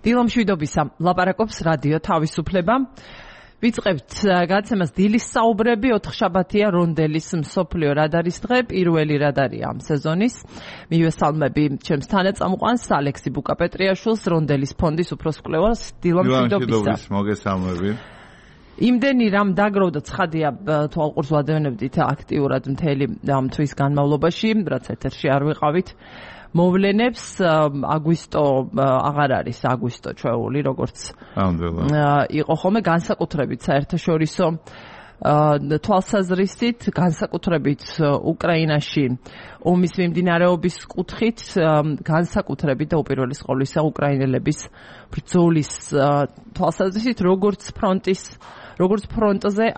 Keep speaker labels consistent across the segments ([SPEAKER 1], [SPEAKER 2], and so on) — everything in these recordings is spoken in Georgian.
[SPEAKER 1] დილომშვიდობისა ლაპარაკობს რადიო თავისუფლება. ვიწყებთ გადაცემას დილის საუბრები 4 შაბათია რონდელის მსოფლიო რადარის დღე, პირველი რადარია ამ სეზონის. მივესალმები ჩემს თანაწამყვანს ალექსი ბუკაპეტრიაშვილს, რონდელის ფონდის უფროს მკვლევარს.
[SPEAKER 2] დილომშვიდობისა მოგესალმები.
[SPEAKER 1] იმდენი რამ დაგროვდა ცხადია თვალყურს ვადევნებდით აქტიურად მთელი ამ თვის განმავლობაში, რაც ეთერში არ ვიყავით. მოვლენებს აგვისტო აღარ არის აგვისტო ჩვეული როგორც იყო ხოლმე განსაკუთრებით საერთაშორისო თვალსაზრისით განსაკუთრებით უკრაინაში ომის მიმდინარეობის კუთხით განსაკუთრებით და უპირველეს ყოვლისა უკრაინელების ბრძოლის თვალსაზრისით როგორც ფრონტზე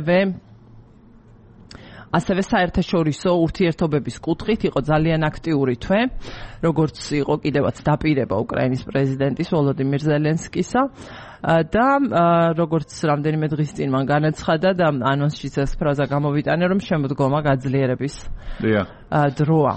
[SPEAKER 1] ასევე საერთაშორისო ურთიერთობების კუთხით იყო ძალიან აქტიური თვე, როგორც იყო კიდევაც დაპირება უკრაინის პრეზიდენტის ვოლოდიმირ ზელენსკისა და როგორც რამდენიმე დღის წინ მან განაცხადა და ანონსშიც ეს ფრაზა გამოვიტანე, რომ შემოდგომა გაძლიერების დროა.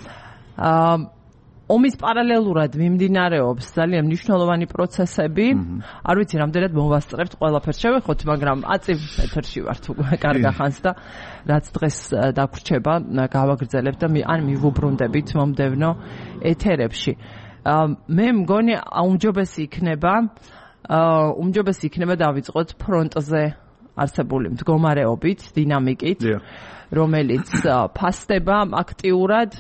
[SPEAKER 1] ომის პარალელურად მიმდინარეობს ძალიან მნიშვნელოვანი პროცესები. არ ვიცი, რამდენად მოვასწრებთ ყველაფერს შევეხოთ, მაგრამ აწივ ეთერში ვართ უკვე კარგა ხანს და რაც დღეს დაგვრჩება, გავაგრძელებთ და ან მივუბრუნდებით მომდევნო ეთერებში. მე მგონი უმჯობესი იქნება დავიწყოთ ფრონტზე არსებული მდგომარეობით, დინამიკით, რომელიც ფასდება აქტიურად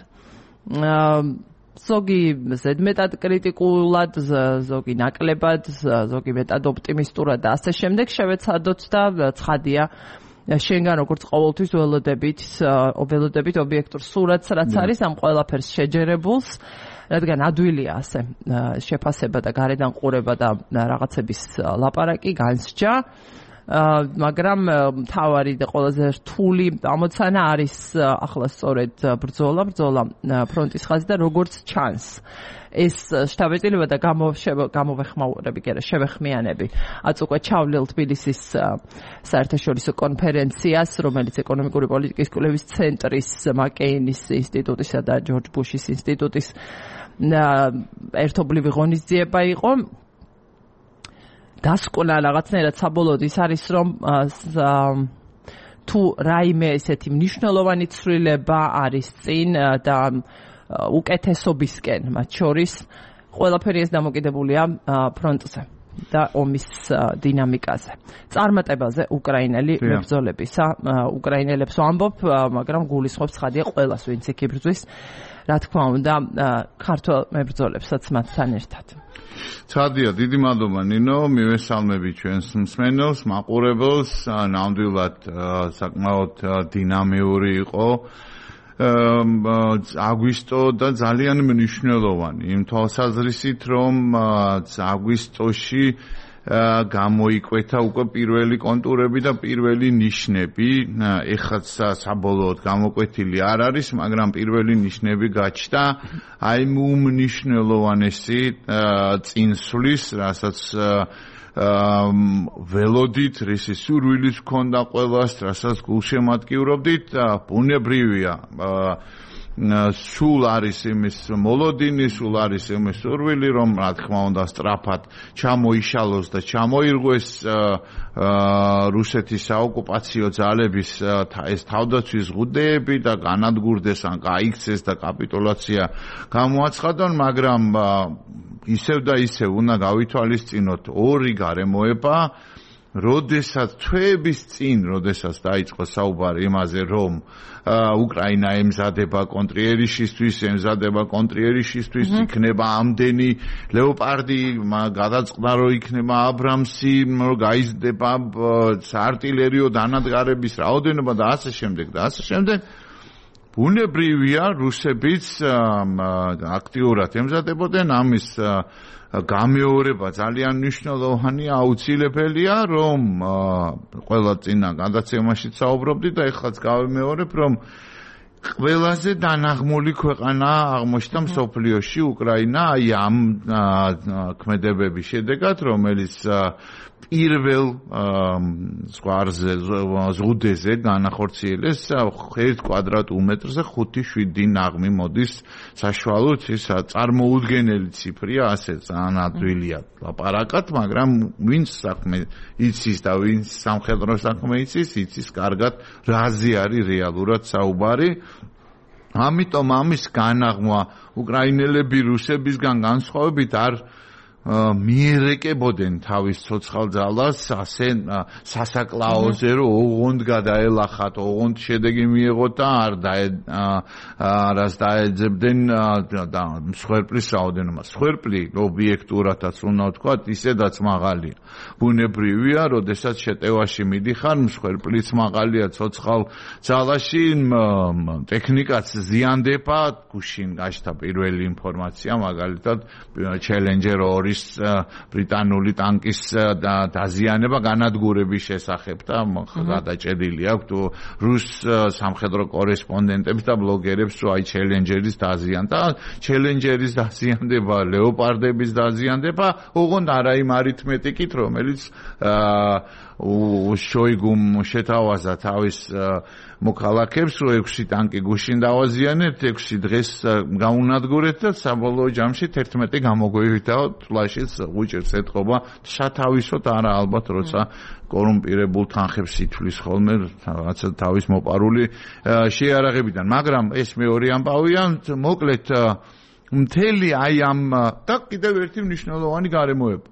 [SPEAKER 1] ზოგი ზედმეტად კრიტიკულად, ზოგი ნაკლებად, ზოგი მეტად ოპტიმისტურად და ასე შემდეგ შევეცადოთ და ცხადია შენგან როგორც ყოველთვის ველოდებით ობიექტურ სურათს რაც არის ამ ყველაფერს შეჯერებულს, რადგან ადვილია ასე შეფასება და გარედან ყურება და რაღაცების ლაპარაკი განსჯა. მაგრამ მთავარი და ყველაზე რთული ამოცანა არის ახლა სწორედ ბრძოლა ფრონტის ხაზი და როგორც ჩანს ეს შტაბ-ეწილება და შევეხმიანები აც უკვე ჩავლილ თბილისის საერთაშორისო კონფერენციას, რომელიც ეკონომიკური პოლიტიკის კვლევის ცენტრის მაკეინის ინსტიტუტისა და ჯორჯ ბუშის ინსტიტუტის ერთობლივი ღონისძიება იყო. დასკვნა რაღაცნაირად საბოლოოდ ის არის, რომ თუ რაიმე ესეთი მნიშვნელოვანი ცვლილება არის წინ და უკეთესობისკენ მათ შორის, ყველაფერი ეს დამოკიდებულია ფრონტზე და ომის დინამიკაზე. წარმატებაზე უკრაინელი მებრძოლებისა, უკრაინელებს ვამბობ, მაგრამ გულისხმობს ცხადია ყველას, ვინც იქ იბრძვის, რა თქმა უნდა, ქართველ მებრძოლებსაც მათთან ერთად.
[SPEAKER 2] ცხადია, დიდი მადლობა ნინო, მივესალმები ჩვენს მსმენელს, მაყურებელს, ნამდვილად საკმაოდ დინამიური იყო აგვისტო და ძალიან მნიშვნელოვანი იმ თვალსაზრისით, რომ აგვისტოში გამოიკვეთა უკვე პირველი კონტურები და პირველი ნიშნები. ეხლა საბოლოოდ გამოკვეთილი არ არის, მაგრამ პირველი ნიშნები გაჩნდა აი უმნიშვნელოვანესი წინსვლის, რასაც ველოდით, რისი სურვილის ჰქონდა ყველას, რასაც გულშემატკივრობდით, ბუნებრივია. სულ არის იმის მოლოდინი, სულ არის იმის სურვილი, რომ რა თქმა უნდა სწრაფად ჩამოიშალოს და ჩამოირღვეს რუსეთის საოკუპაციო ძალების ეს თავდაცვის ზღუდეები და განადგურდეს ან გაიქცეს და კაპიტულაცია გამოაცხადონ, მაგრამ ისევ და ისევ უნდა გავითვალისწინოთ ორი გარემოება. როდესაც დაიწყო საუბარი იმაზე, რომ უკრაინა ემზადება კონტრიერიშისთვის, იქნება ამდენი ლეოპარდი, გადაწყდა რომ იქნება აბრამსი, რომ გაიზრდება საარტილერიო დანადგარების რაოდენობა და ასე შემდეგ. ბუნებრივია, რუსებიც აქტიურად ემზადებოდნენ ამის გამეორება ძალიან მნიშვნელოვანია, აუცილებელია, რომ ყველა წინა გადაცემაში საუბრობდი და ეხლაც გავიმეორებ, რომ ყველაზე დანაღმული ქვეყანა აღმოჩნდა მსოფლიოში უკრაინა, აი ამ ქმედებების შედეგად, რომელიც პირველ ზღუდეზე განახორციელეს 1 კვადრატმეტრზე 5-7 ნაღმი მოდის საშუალოდ ის წარმოუდგენელი ციფრია, ასე ძალიან ადვილია ლაპარაკად, მაგრამ ვინც საქმე იცის და ვინც სამხედრო საქმე იცის კარგად რაზე არის რეალურად საუბარი. ამიტომ ამის განაღმა უკრაინელები რუსებისგან განსხვავებით არ მიერეკებოდნენ თავის ცოცხალ ძალას ასე სასაკლაოზე რომ ოღონდ გადაელახათ, ოღონდ შედეგი მიეღოთ და არას დაეძებდნენ და მსხვერპლის რაოდენობას. მსხვერპლი ობიექტურადაც უნდა ვთქვათ, ისედაც მაღალია. ბუნებრივია, როდესაც შეტევაში მიდიხარ, მსხვერპლიც მაღალია ცოცხალ ძალაში, ტექნიკაც ზიანდება, გუშინ გაჩნდა პირველი ინფორმაცია, მაგალითად Challenger 2 ბრიტანული ტანკის დაზიანება განადგურების შესახებ და გადაჭედილი აქვს რუს სამხედრო კორესპონდენტებს და ბლოგერებს, რომ აი Challenger-ის დაზიანდა, Challenger-ის დაზიანდება, ლეოპარდების დაზიანდება, ოღონდ არა იმ არითმეტიკით, რომელიც შოიგუმ შეთავაზა თავის მოქალაქებს, რომ 6 ტანკი გუშინ დავაზიანეთ, 6 დღეს გაუნადგურეთ და საბოლოო ჯამში 11 გამოგვივიდა, თვალშიც უჭერს ეთყობა, სათავისოდ არა ალბათ, როცა კორუმპირებულ თანხებს ითვლის ხოლმე რაღაცა თავის მოპარული შეიარაღებიდან. მაგრამ ეს მეორე ამბავია, მოკლედ მთელი აი ამ და კიდევ ერთი მნიშვნელოვანი გარემოება.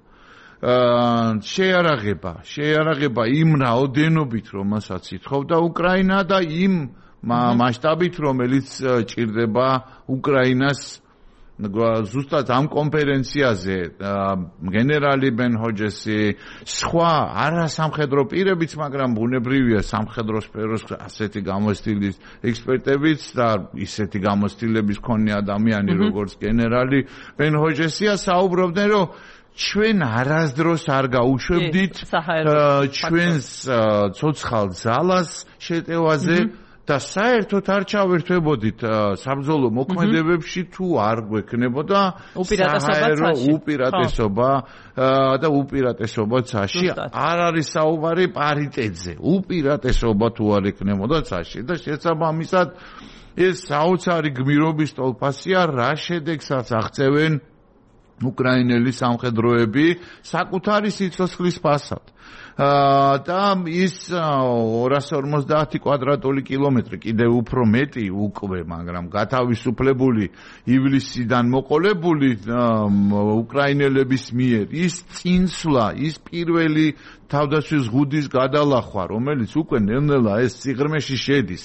[SPEAKER 2] შეიარაღება იმ რაოდენობით, რომელსაც ითხოვდა უკრაინა და იმ მასშტაბით, რომელიც ჭირდება უკრაინას ზუსტად ამ კონფერენციაზე გენერალი ბენ-ჰოჯესი, სხვა არასამხედრო პირებიც, მაგრამ ბუნებრივია სამხედრო სფეროს ასეთი გამოცდილების ექსპერტებიც და ისეთი გამოცდილების მქონე ადამიანი, როგორც გენერალი ბენ-ჰოჯესია, საუბრობდნენ, რომ ჩვენ არასდროს არ გაუშვებდით ჩვენს ცოცხალ ძალას შეტევაზე და საერთოდ არ ჩავერთვებოდით საბრძოლო მოქმედებებში თუ არ გვექნებოდა უპირატესობა და უპირატესობა ცაში. არ არის საუბარი პარიტეტზე, უპირატესობა თუ არ ექნებოდა ცაში და შესაბამისად ეს საოცარი გმირობის ტოლფასია, რა შედეგსაც აღწევენ უკრაინელი სამხედროები საკუთარი სიცოცხლის ფასად. და ის 250 კვადრატული კილომეტრი კიდევ უფრო მეტი უკვე, მაგრამ გათავისუფლებული ივლისიდან მოყოლებული უკრაინელების მიერ ის წინსვლა, ის პირველი თავდაცვის ზღუდის გადალახვა, რომელიც უკვე ნელ-ნელა ეს სიღრმეში შედის.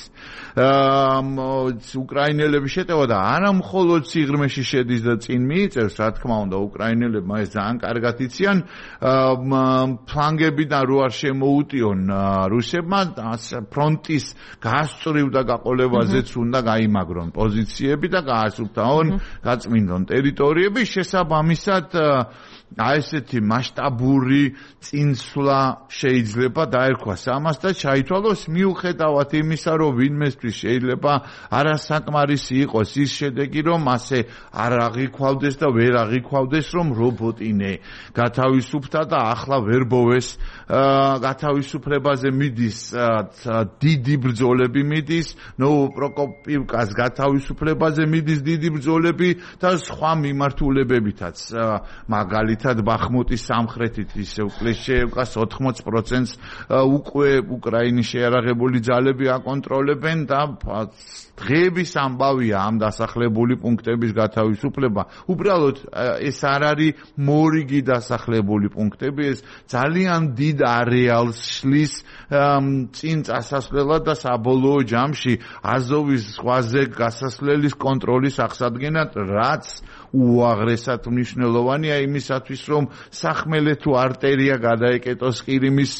[SPEAKER 2] უკრაინელები შეტევა და არა მხოლოდ სიღრმეში შედის და წინ მიიწევს, რა თქმა უნდა, უკრაინელებმა ეს ძალიან კარგად იციან, ფლანგებიდან რო არ შემოუტიონ რუსებმა, ფრონტის გასწვრივ და გაყოლებაზეც უნდა გაიმაგრონ პოზიციები და გაასუფთავონ გაწმინდონ ტერიტორიები, შესაბამისად აი ესეთი მასშტაბური წინსვლა შეიძლება დაერქვას ამას და ჩაითვალოს მიუხედავად იმისა, რომ ვინმესთვის შეიძლება არასაკმარისი იყოს ის შედეგი, რომ ასე არ აღიქვავდეს და ვერ აღიქვავდეს, რომ რობოტინე გათავისუფლდა და ახლა ვერბოვეს გათავისუფლებაზე მიდის დიდი ბრძოლები მიდის, პროკოპივკას გათავისუფლებაზე მიდის დიდი ბრძოლები და სხვა მიმართულებებითაც მაგალითად ბახმუტის სამხრეთით ისევ კლეშეევკას 80%-ს უკვე უკრაინის შეიარაღებული ძალები აკონტროლებენ და დღეების ამბავია ამ დასახლებული პუნქტების გათავისუფლება. უბრალოდ ეს არ არის მორიგი დასახლებული პუნქტები, ეს ძალიან დიდ არეალს შლის წინ წასასვლელად და საბოლოო ჯამში აზოვის ზღვაზე გასასვლელის კონტროლის აღსადგენად, რაც უაღრესად მნიშვნელოვანია იმისათვის, რომ სახმელე თუ არტერია გადაეკეტოს ყირიმის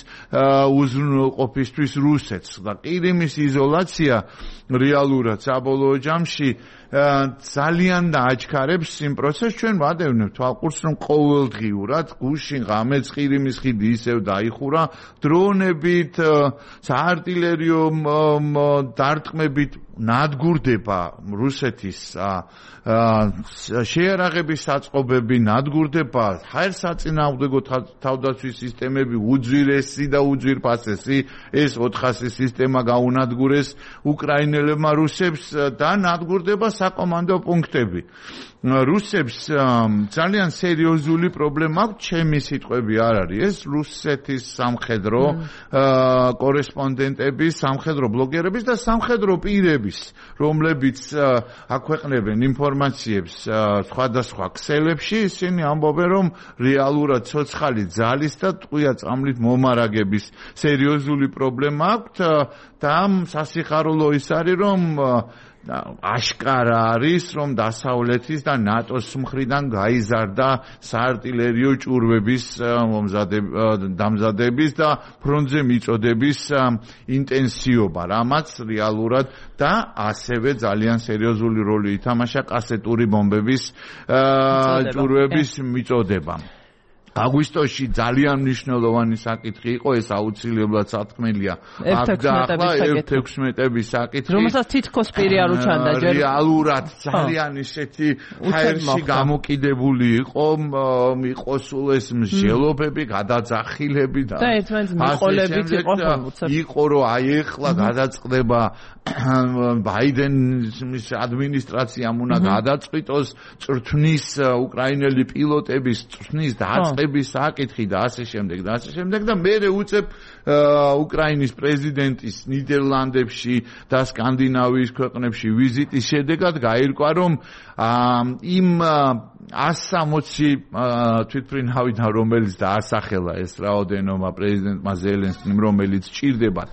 [SPEAKER 2] უზრუნველყოფისთვის რუსეთს და ყირიმის იზოლაცია რეალურად საბოლოო ჯამში ძალიან დააჩქარებს იმ პროცესს ჩვენ ვადევნებთ თვალყურს რომ ყოველდღიურად გუშინ ღამეც ყირიმის ხიდი ისევ დაიხურა დრონებით საარტილერიო დარტყმებით ნადგურდება რუსეთის შეიარაღების საწყობები ნადგურდება ჰაერსაწინააღმდეგო თავდაცვის სისტემები უძვირესი და უძვირფასესი ეს 400 სისტემა გაუნადგურეს უკრაინელებმა რუსებს და ნადგურდება საკომანდო პუნქტები რუსებს ძალიან სერიოზული პრობლემა აქვს ჩემი სიტყვები არ არის ეს რუსეთის სამხედრო კორესპონდენტების სამხედრო ბლოგერების და სამხედრო პირების რომლებიც აქვეყნებენ ინფორმაციებს სხვადასხვა ქსელებში ისინი ამბობენ რომ რეალურად ცოცხალი ძალის და ტყვია წამლით მომარაგების სერიოზული პრობლემა აქვს და სასიხარულო ის არის რომ აშკარა არის რომ დასავლეთის და ნატოს მხრიდან გაიზარდა საარტილერიო ჭურვების დამზადების და ფრონტზე მიწოდების ინტენსივობა რამაც რეალურად და ასევე ძალიან სერიოზული როლი ითამაშა კასეტური ბომბების ჭურვების მიწოდება აგვისტოში ძალიან მნიშვნელოვანი საკითხი იყო ეს აუცილებლად სათქმელია აქ და ახლა F-16-ების საკითხი
[SPEAKER 1] რომელსაც თითქოს პირი არ უჩანდა ჯერ
[SPEAKER 2] რეალურად ძალიან ისეთი ჰაერში გამოკიდებული იყო სულ ეს მსჯელობები გადაძახილები და
[SPEAKER 1] ერთმანეთს მიყოლებით
[SPEAKER 2] იყო რომ აი ეხლა გადაწყდება ბაიდენის ადმინისტრაციამ უნდა გადაწყვიტოს წრთნის უკრაინელი პილოტების წრთნის დაწყების საკითხი და ასე შემდეგ და მე უწევ უკრაინის პრეზიდენტის ნიდერლანდებში და სკანდინავიის ქვეყნებში ვიზიტის შედეგად გაირკვა რომ იმ 160 თვითმფრინავიდან რომელიც დაასახელა ეს რაოდენობა პრეზიდენტმა ზელენსკიმ რომელიც ჭირდებათ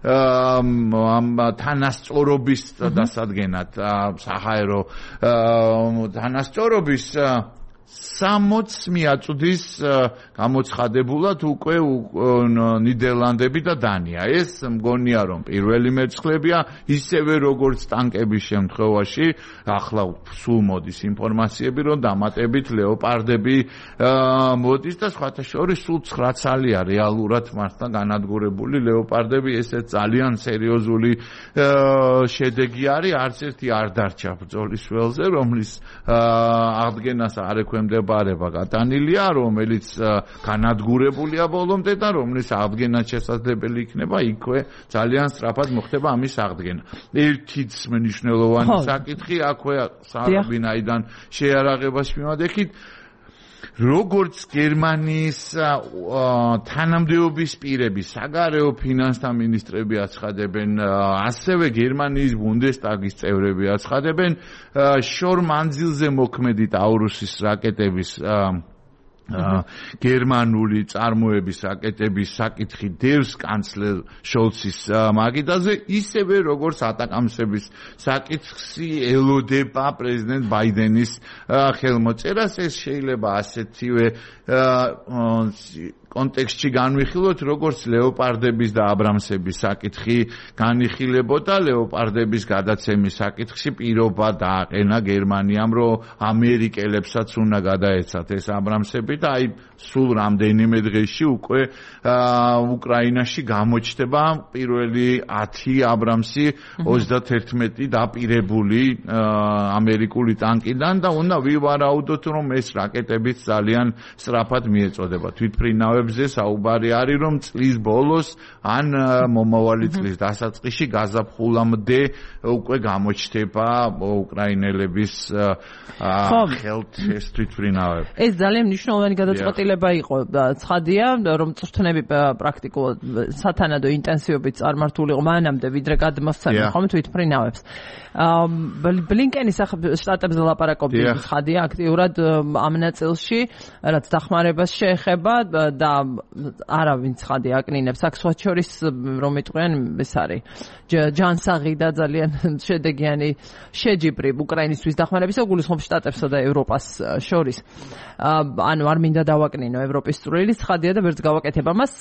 [SPEAKER 2] თანასწორობის დასადგენად საჰაერო თანასწორობის 60 მიაწვდის გამოცხადებულად უკვე ნიდერლანდები და დანია. ეს მგონია რომ პირველი მერცხლებია, ისევე როგორც ტანკების შემთხვევაში, ახლა სულ მოდის ინფორმაციები, რომ დამატებით ლეოპარდები მოდის და სხვათა შორის სულ 9 ცალია რეალურად მართლა განადგურებული ლეოპარდები, ესეც ძალიან სერიოზული შედეგი არის, არც ერთი არ დარჩა ბრძოლის ველზე, რომლის აღდგენას არ ექვემდებარება გატანილია, რომელიც განადგურებულია ბოლომდე და რომლის აღდგენა შესაძლებელი იქნება, იქვე ძალიან სწრაფად მოხდება ამის აღდგენა. ერთიც მნიშვნელოვანი საკითხი აქვე სარაბინაიდან შეიარაღებას მივადექით, როგორც გერმანიის თანამდებობის პირები, საგარეო ფინანსთა მინისტრები აცხადებენ, ასევე გერმანიის ბუნდესტაგის წევრები აცხადებენ, შორ მანძილზე მოქმედი ტაურუსის რაკეტების გერმანული წარმოების რაკეტების საკითხი დევს კანცლერ შოლცის მაგიდაზე, ისევე როგორც ატაკამსების საკითხი ელოდება პრეზიდენტ ბაიდენის ხელმოწერას. ეს შეიძლება ასეთივე კონტექსტში განვიხილოთ, როგორც ლეოპარდების და აბრამსების საკითხი განიხილებოდა, ლეოპარდების გადაცემის საკითხში პირობა დააყენა გერმანიამ, რომ ამერიკელებსაც უნდა გადაეცათ ეს აბრამსები და აი სულ რამდენიმე დღეში უკვე უკრაინაში გამოჩნდება პირველი 10 აბრამსი 31 დაპირებული ამერიკული ტანკიდან და უნდა ვივარაუდოთ, რომ ეს რაკეტებიც ძალიან სწრაფად მიეწოდება. თვითმფრინავებზე საუბარი არის, რომ წლის ბოლოს ან მომავალი წლის დასაწყისში გაზაფხულამდე უკვე გამოჩნდება უკრაინელების ხელთ ეს თვითმფრინავები.
[SPEAKER 1] ეს ძალიან მნიშვნელოვანი გადაწყვეტილება იყო. ცხადია, რომ წრთნები პრაქტიკულად სათანადო ინტენსივობით წარმართული იყო მანამდე, ვიდრე გადმოსცემენ ხომ თვითმფრინავებს. ბლინკენი შტატებზე ლაპარაკობდა ცხადია აქტიურად ამ ნაწილში, რაც დახმარებას შეეხება და არავინ ცხადია აკნინებს აქ სხვა შორის რომ იტყვიან ეს არის ჯანსაღი და ძალიან შედეგიანი შეჯიბრი უკრაინისთვის დახმარებისა გულისხმობს შტატებსა და ევროპას შორის. ანუ არ მინდა დავაკნინო ევროპის წვრილი, ცხადია და ვერც გავაკეთებ ამას.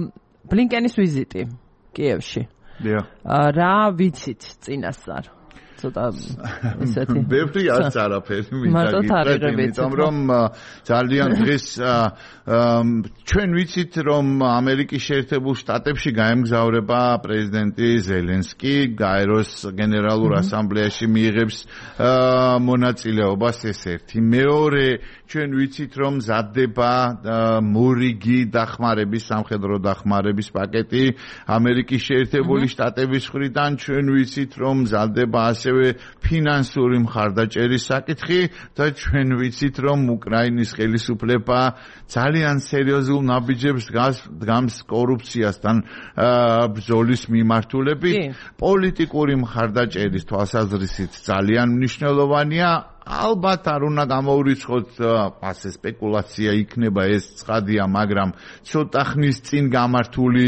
[SPEAKER 1] ბლინკენის ვიზიტი კიევში. რა ვიცით წინასწარ? ცოტა ესეთი.
[SPEAKER 2] ბევრი არც არაფერი მინდა გითხრათ, იმიტომ რომ ძალიან დღეს ჩვენ ვიცით რომ ამერიკის შეერთებულ შტატებში გაემგზავრება პრეზიდენტი ზელენსკი, გაეროს გენერალურ ასამბლეაში მიიღებს მონაწილეობას, ეს ერთი. მეორე, ჩვენ ვიცით რომ მზადდება მორიგი დახმარების, სამხედრო დახმარების პაკეტი ამერიკის შეერთებული შტატების მხრიდან, ჩვენ ვიცით რომ მზადდება ასევე ფინანსური მხარდაჭერის საკითხი და ჩვენ ვიცით რომ უკრაინის ხელისუფლება ძალიან სერიოზულ ნაბიჯებს დგამს კორუფციასთან ბრძოლის მიმართულებით. პოლიტიკური მხარდაჭერის თვალსაზრისით ძალიან მნიშვნელოვანია. ალბათ არ უნდა გამოვრიცხოთ ასე სპეკულაცია იქნება ეს ცხადია, მაგრამ ცოტა ხნის წინ გამართული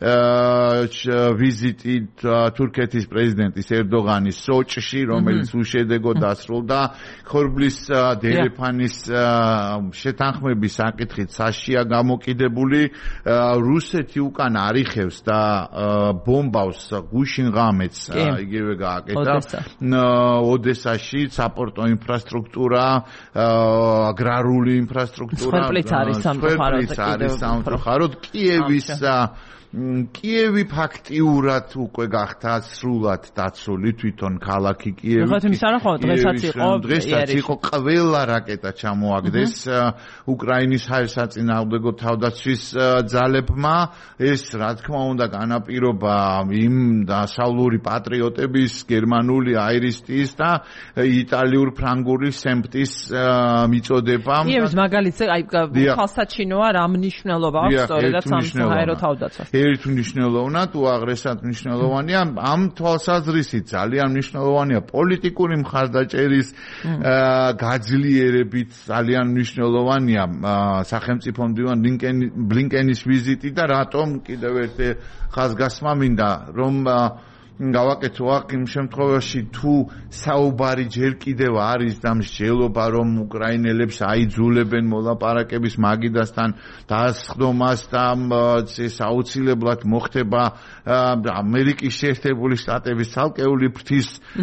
[SPEAKER 2] ვიზიტი თურქეთის პრეზიდენტის ერდოღანის სოჭში, რომელიც უშედეგო დასრულდა, ხორბლის დერეფანის შეთანხმების საკითხით საშია გამოკიდებული, რუსეთი უკან არიხევს და ბომბავს გუშინ ღამეც იგივე გააკეთა ოდესაში საპორტო ინფრასტრუქტურა, აგრარული ინფრასტრუქტურა, სვერპლიც არის სამწუხაროდ კიევი ფაქტიურად უკვე გახდა სრულად დაცული, თვითონ ქალაქი კიევი. დღესაც იყო ყველა რაკეტა ჩამოაგდეს უკრაინის საერთაშორისო თავდაცვის ძალებმა. ეს რა თქმა უნდა განაპირობა იმ დასავლური პატრიოტების, გერმანული აირისტის და იტალიურ ფრანგული სემპტის მიწოდებამ.
[SPEAKER 1] კიევის მაგალითზე აი ხალხსაჩინოა რა მნიშვნელობა აქვს სწორედაც სამხედრო თავდაცვას.
[SPEAKER 2] ერთ მნიშვნელოვნად, უაღრესად მნიშვნელოვანია, ამ თვალსაზრისით ძალიან მნიშვნელოვანია პოლიტიკური მხარდაჭერის გაძლიერებით, ძალიან მნიშვნელოვანია სახელმწიფო მდივან ბლინკენის ვიზიტი და რატომ კიდევ ერთი ხაზგასმა მინდა რომ გავაკეთო აქ იმ შემთხვევაში თუ საუბარი ჯერ კიდევ არის და მსჯელობა რომ უკრაინელებს აიძულებენ მოლაპარაკების მაგიდასთან დასხდომას და ეს აუცილებლად მოხდება ამერიკის შეერთებული შტატების ცალკეული ფრთის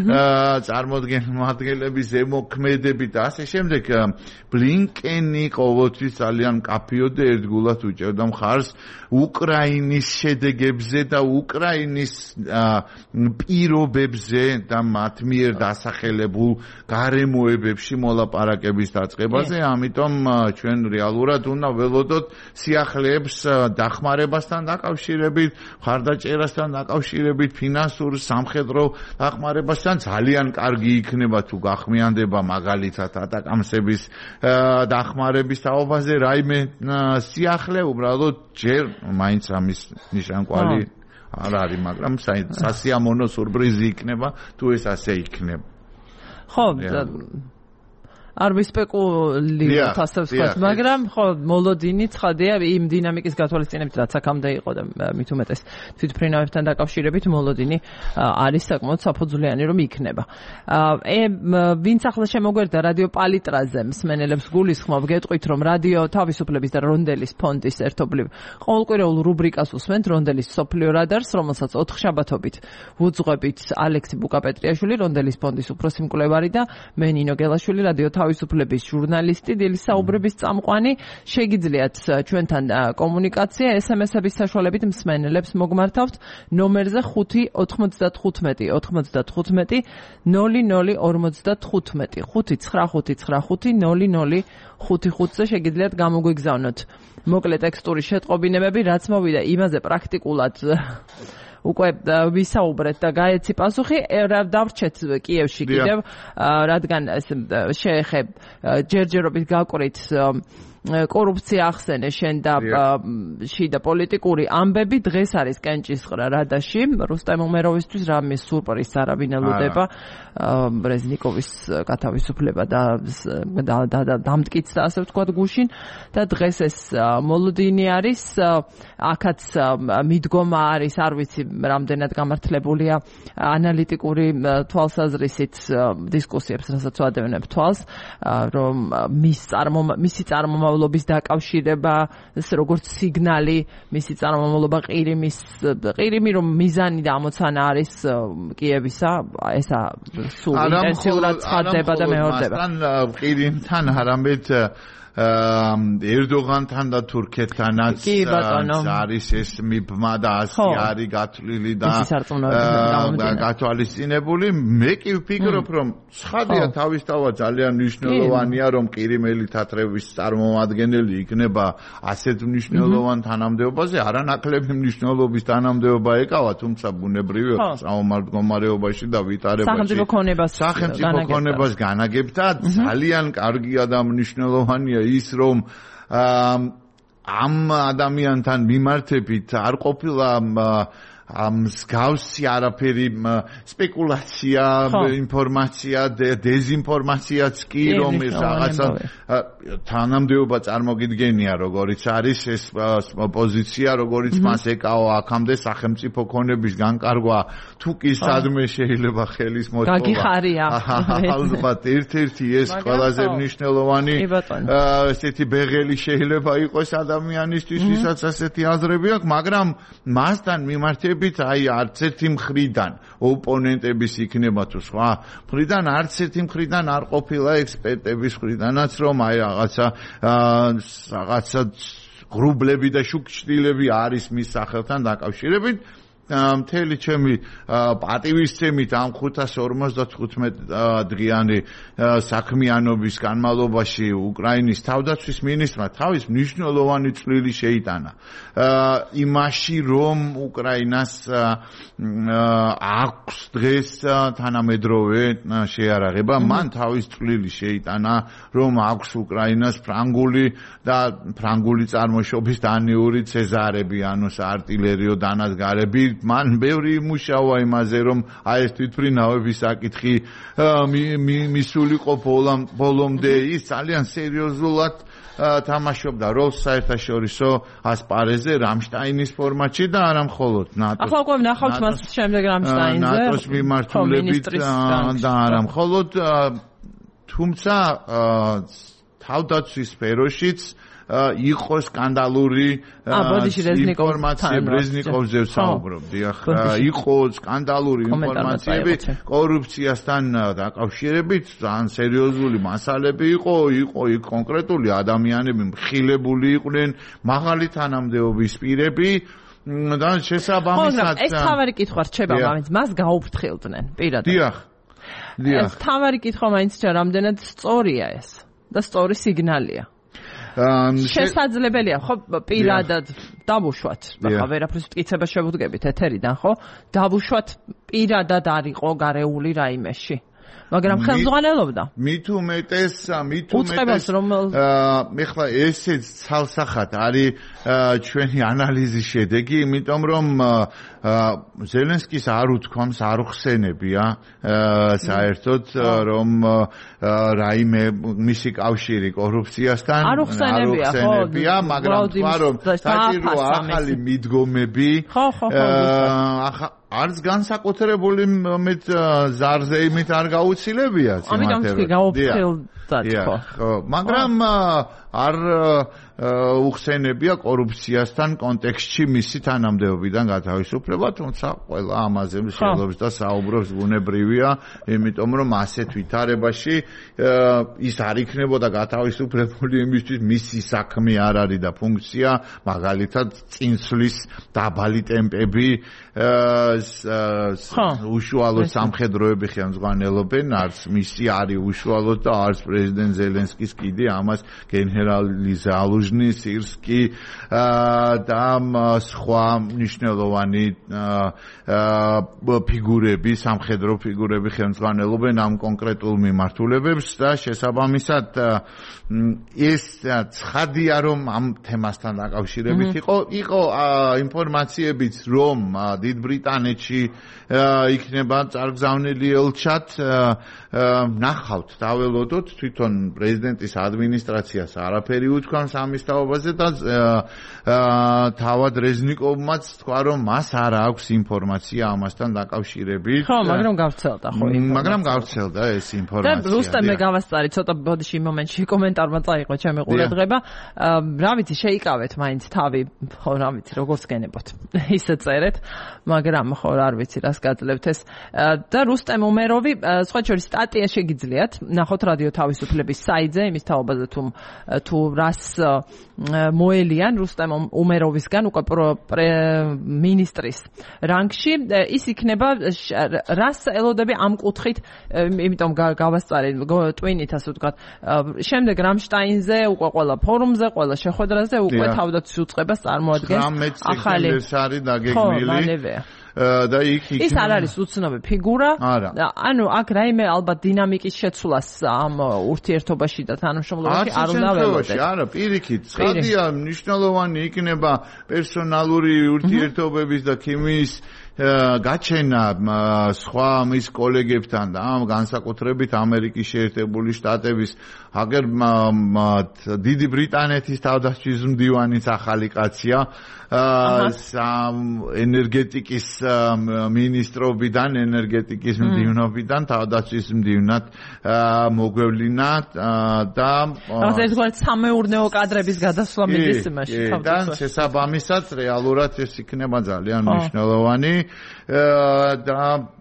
[SPEAKER 2] წარმოადგენლების ზემოქმედებით და ასე შემდეგ. ბლინკენი ყოველთვის ძალიან კაფიოდა ერთგულად უჭერდა მხარს უკრაინის შედეგებზე და უკრაინის პირობებზე და მათ მიერ დასახელებულ გარემოებებში მოლაპარაკების დაწყებაზე, ამიტომ ჩვენ რეალურად უნდა ველოდოთ სიახლეებს დახმარებასთან დაკავშირებით, მხარდაჭერასთან დაკავშირებით, ფინანსურ, სამხედრო დახმარებასთან. ძალიან კარგი იქნება თუ გახმიანდება მაგალითად ატაკამსების დახმარების თაობაზე რაიმე სიახლე, უბრალოდ ჯერ მაინც ამის ნიშანკვალი არ არის, მაგრამ სასიამოვნო სურპრიზი იქნება თუ ეს ასე იქნება.
[SPEAKER 1] ხო, არ ვისპეკულირებთ ასე ვთქვათ, მაგრამ ხო მოლოდინი ცხადია იმ დინამიკის გათვალისწინებით, რაც აქამდე იყო და მით უმეტეს თვითმფრინავებთან დაკავშირებით მოლოდინი არის საკმაოდ საფუძვლიანი რომ იქნება. ვინც ახლა შემოგვერდა რადიო პალიტრაზე მსმენელებს გულისხმობ, გეტყვით რომ რადიო თავისუფლების და რონდელის ფონდის ერთობლივ ყოველკვირეულ რუბრიკას უსმენთ რონდელის სოფლიო რადარს, რომელსაც 4 შაბათობით ვუძღვებით ალექსი ბუკაპეტრიაშვილი, რონდელის ფონდის უფროსი მკვლევარი და მე ნინო გელაშვილი, რადიო თავისუფლების ჟურნალისტი, დილის საუბრების წამყვანი. შეგიძლიათ ჩვენთან კომუნიკაცია SMS-ების საშუალებით მსმენელებს მოგმართავთ ნომერზე 5 95 95 00 55 595550055-ზე შეგიძლიათ გამოგვიგზავნოთ მოკლე ტექსტური შეტყობინებები, რაც მოვიდა იმაზე პრაქტიკულად უკვე ვისაუბრეთ და გაეცი პასუხი. დავრჩეთ კიევში კიდევ, რადგან შეეხებ ჯერჯერობით გაკვრით კორუფცია ახსენე შენ და შიდა პოლიტიკური ამბები. დღეს არის კენჭისყრა რადაში რუსტემ უმეროვისთვის რამე სურპრიზს არავინ ელოდება. ბრეზნიკოვის გათავისუფლება და დამტკიცდა ასე ვთქვათ გუშინ და დღეს ეს მოლოდინი არის. აქაც მიდგომა არის, არ ვიცი რამდენად გამართლებულია ანალიტიკური თვალსაზრისით დისკუსიებს, რასაც ვადევნებ თვალს, რომ მისი წარმომავლობა წარმომავლობის დაკავშირება, ეს როგორც სიგნალი მისი წარმომავლობა ყირიმი რომ მიზანი და ამოცანა არის კიევისა, ესა სულ ინტენსიურად ცხადდება და მეორდება.
[SPEAKER 2] მასთან ყირიმთან არამედ ერდოღანთან და თურქეთთანაც არის ეს მიბმა და ასე არის გათვლილი და გათვალისწინებული. მე კი ვფიქრობ, რომ ცხადია თავისთავად ძალიან მნიშვნელოვანია, რომ ყირიმელი თათრების წარმომადგენელი იქნება ასეთ მნიშვნელოვან თანამდებობაზე, არანაკლები მნიშვნელობის თანამდებობა ეკავა, თუმცა ბუნებრივია მდგომარეობაში და ვითარებაში სახელმწიფო ქონებას განაგებდა. ძალიან კარგია და მნიშვნელოვანია ის რომ ამ ადამიანთან მიმართებით არ ყოფილა მსგავსი არაფერი სპეკულაცია, ინფორმაცია, დეზინფორმაციაც კი რომ ეს რაღაცა თანამდებობა წარმოგიდგენია, როგორიც არის ეს პოზიცია, როგორიც მას ეკავა აქამდე სახელმწიფო ქონების განკარგვა, თუ კი სადმე შეიძლება ხელის მოწყობა.
[SPEAKER 1] გაგიხარია.
[SPEAKER 2] ალბათ ერთ-ერთი ეს ყველაზე მნიშვნელოვანი ესეთი ბეღელი შეიძლება იყოს ადამიანისთვის, ვისაც ასეთი აზრები აქვს, მაგრამ მასთან მიმართებით აი არც ერთი მხრიდან ოპონენტების იქნება თუ სხვა მხრიდან არც ერთი მხრიდან არ ყოფილა ექსპერტების მხრიდანაც რომ აი რაღაცა გრუბლები და შუქჩდილები არის მის სახელთან დაკავშირებით. მთელი ჩემი პატივისცემით ამ 555 დღიანი საქმიანობის განმავლობაში უკრაინის თავდაცვის მინისტრმა თავის მნიშვნელოვანი წვლილი შეიტანა იმაში, რომ უკრაინას აქვს დღეს თანამედროვე შეიარაღება. მან თავის წვლილი შეიტანა, რომ აქვს უკრაინას ფრანგული წარმოშობის დანიური ცეზარები, ანუ საარტილერიო დანადგარები. მან ბევრი იმუშავა იმაზე, რომ აი ეს თვითმფრინავების საკითხი მისულიყო ბოლომდე. ის ძალიან სერიოზულად თამაშობდა როლს საერთაშორისო ასპარეზზე რამშტაინის ფორმატში და არა მხოლოდ ნატოს.
[SPEAKER 1] ახლა უკვე ვნახავთ მას შემდეგ რამშტაინზე.
[SPEAKER 2] ნატოს მიმართულებით და არა მხოლოდ, თუმცა თავდაცვის სფეროშიც იყო სკანდალური ინფორმაცია. ბრეზნიკოვზე ვსაუბრობდი. იყო სკანდალური ინფორმაციები კორუფციასთან დაკავშირებით, ძალიან სერიოზული მასალები იყო იქ კონკრეტული ადამიანები მხილებული იყვნენ, მაღალი თანამდებობის პირები და შესაბამისად
[SPEAKER 1] ეს თავარი კითხვა რჩება, მაინც მას გაუფრთხილდნენ პირადად.
[SPEAKER 2] დიახ.
[SPEAKER 1] ეს თავარი კითხვა მაინც რამდენად სწორია ეს და სწორი სიგნალია. შესაძლებელია ხო პირადად დავუშვათ, ახლა ვერაფერს მტკიცება შევუდგებით ეთერიდან, ხო? დავუშვათ პირადად არ იყო გარეული რაიმეში. მაგრამ ხელმძღვანელობდა.
[SPEAKER 2] მით უმეტეს
[SPEAKER 1] მე
[SPEAKER 2] ხლა ესეც ცალსახად არის ჩვენი ანალიზის შედეგი, იმიტომ რომ ზელენსკის არ უთქვამს, არ უხსენებია საერთოდ რომ რაიმე მისი კავშირი კორუფციასთან
[SPEAKER 1] არ უხსენებია,
[SPEAKER 2] მაგრამ თქვა რომ საჭირო ახალი მიდგომები არც განსაკუთრებული ზარზე იმით არ გაუცილებია
[SPEAKER 1] ამიტომ თქვი გაუფრთხილდათ ხო
[SPEAKER 2] მაგრამ არ უხსენებია კორუფციასთან კონტექსტში მისი თანამდებობიდან გათავისუფლება, თუმცა ყველა ამაზე მსჯელობს და საუბრობს, ბუნებრივია, იმიტომ რომ ასეთ ვითარებაში ის არ იქნებოდა გათავისუფლებული იმისთვის მისი საქმე არ არის და ფუნქცია, მაგალითად წინსვლის დაბალი ტემპები უშუალო სამხედროები ხელმძღვანელობენ, არც მისი არის უშუალოდ და არც პრეზიდენტ ზელენსკის კიდე ამას გენერალი ზალუჟნი, სირსკი და სხვა მნიშვნელოვანი ფიგურები, სამხედრო ფიგურები ხელმძღვანელობენ ამ კონკრეტულ მიმართულებებს და შესაბამისად ეს ცხადია რომ ამ თემასთან დაკავშირებით იყო ინფორმაციებიც რომ დიდ ბრიტანეთში იქნება წარგზავნილი ელჩად ნახავთ, დაველოდოთ თვითონ პრეზიდენტის ადმინისტრაციას არ არაფერი უთქვამს ამის თაობაზე და თავად რეზნიკოვმაც თქვა რომ მას არ აქვს ინფორმაცია ამასთან დაკავშირებით.
[SPEAKER 1] ხო, მაგრამ გავრცელდა ხო ინფორმაცია.
[SPEAKER 2] მაგრამ გავრცელდა ეს ინფორმაცია.
[SPEAKER 1] და რუსტემ გავასწარი ცოტა ბოდიში მომენტში კომენტარმა წაიღო ჩემი ყურადღება. რა ვიცი, შეიკავეთ მაინც თავი, ხო, რა ვიცი, როგორც გენებოთ. ისე წერეთ, მაგრამ ხო, არ ვიცი, რას გაძლევთ ეს. და რუსტემ უმეროვი, სხვა შორის სტატია შეგიძლიათ, ნახოთ რადიო თავისუფლების საიტზე, იმის თაობაზე თუ რას მოელიან რუსტემ უმეროვისგან უკვე მინისტრის რანგში, ის იქნება რას ელოდები ამ კუთხით, იმიტომ გავასწარი ტვინით ასე ვთქვათ. შემდეგ რამშტაინზე, უკვე ყველა ფორუმზე, ყველა შეხვედრაზე უკვე თავდაცვის უწყებას წარმოადგენს ახალი
[SPEAKER 2] არის დაგეგმილი. და
[SPEAKER 1] ის არ არის უცნობი ფიგურა. ანუ აქ რაიმე ალბათ დინამიკის შეცვლას ამ ურთიერთობაში და თანამშრომლობაში არ უნდა ველოდეთ.
[SPEAKER 2] არა, პირიქით, ცხადია, მნიშვნელოვანი იქნება პერსონალური ურთიერთობების და ქიმიის გაჩენა სხვა მის კოლეგებთან და ამ განსაკუთრებით ამერიკის შეერთებული შტატების აგერ დიდი ბრიტანეთის თავდაცვის მდივანის ახალი კაცია ენერგეტიკის მინისტრობიდან ენერგეტიკის მდივნობიდან თავდაცვის მდივნად მოგვევლინა და
[SPEAKER 1] ასე ვთქვათ სამეურნეო კადრების გადასვლა მიდის იმაში
[SPEAKER 2] და შესაბამისად რეალურად ეს იქნება ძალიან მნიშვნელოვანი და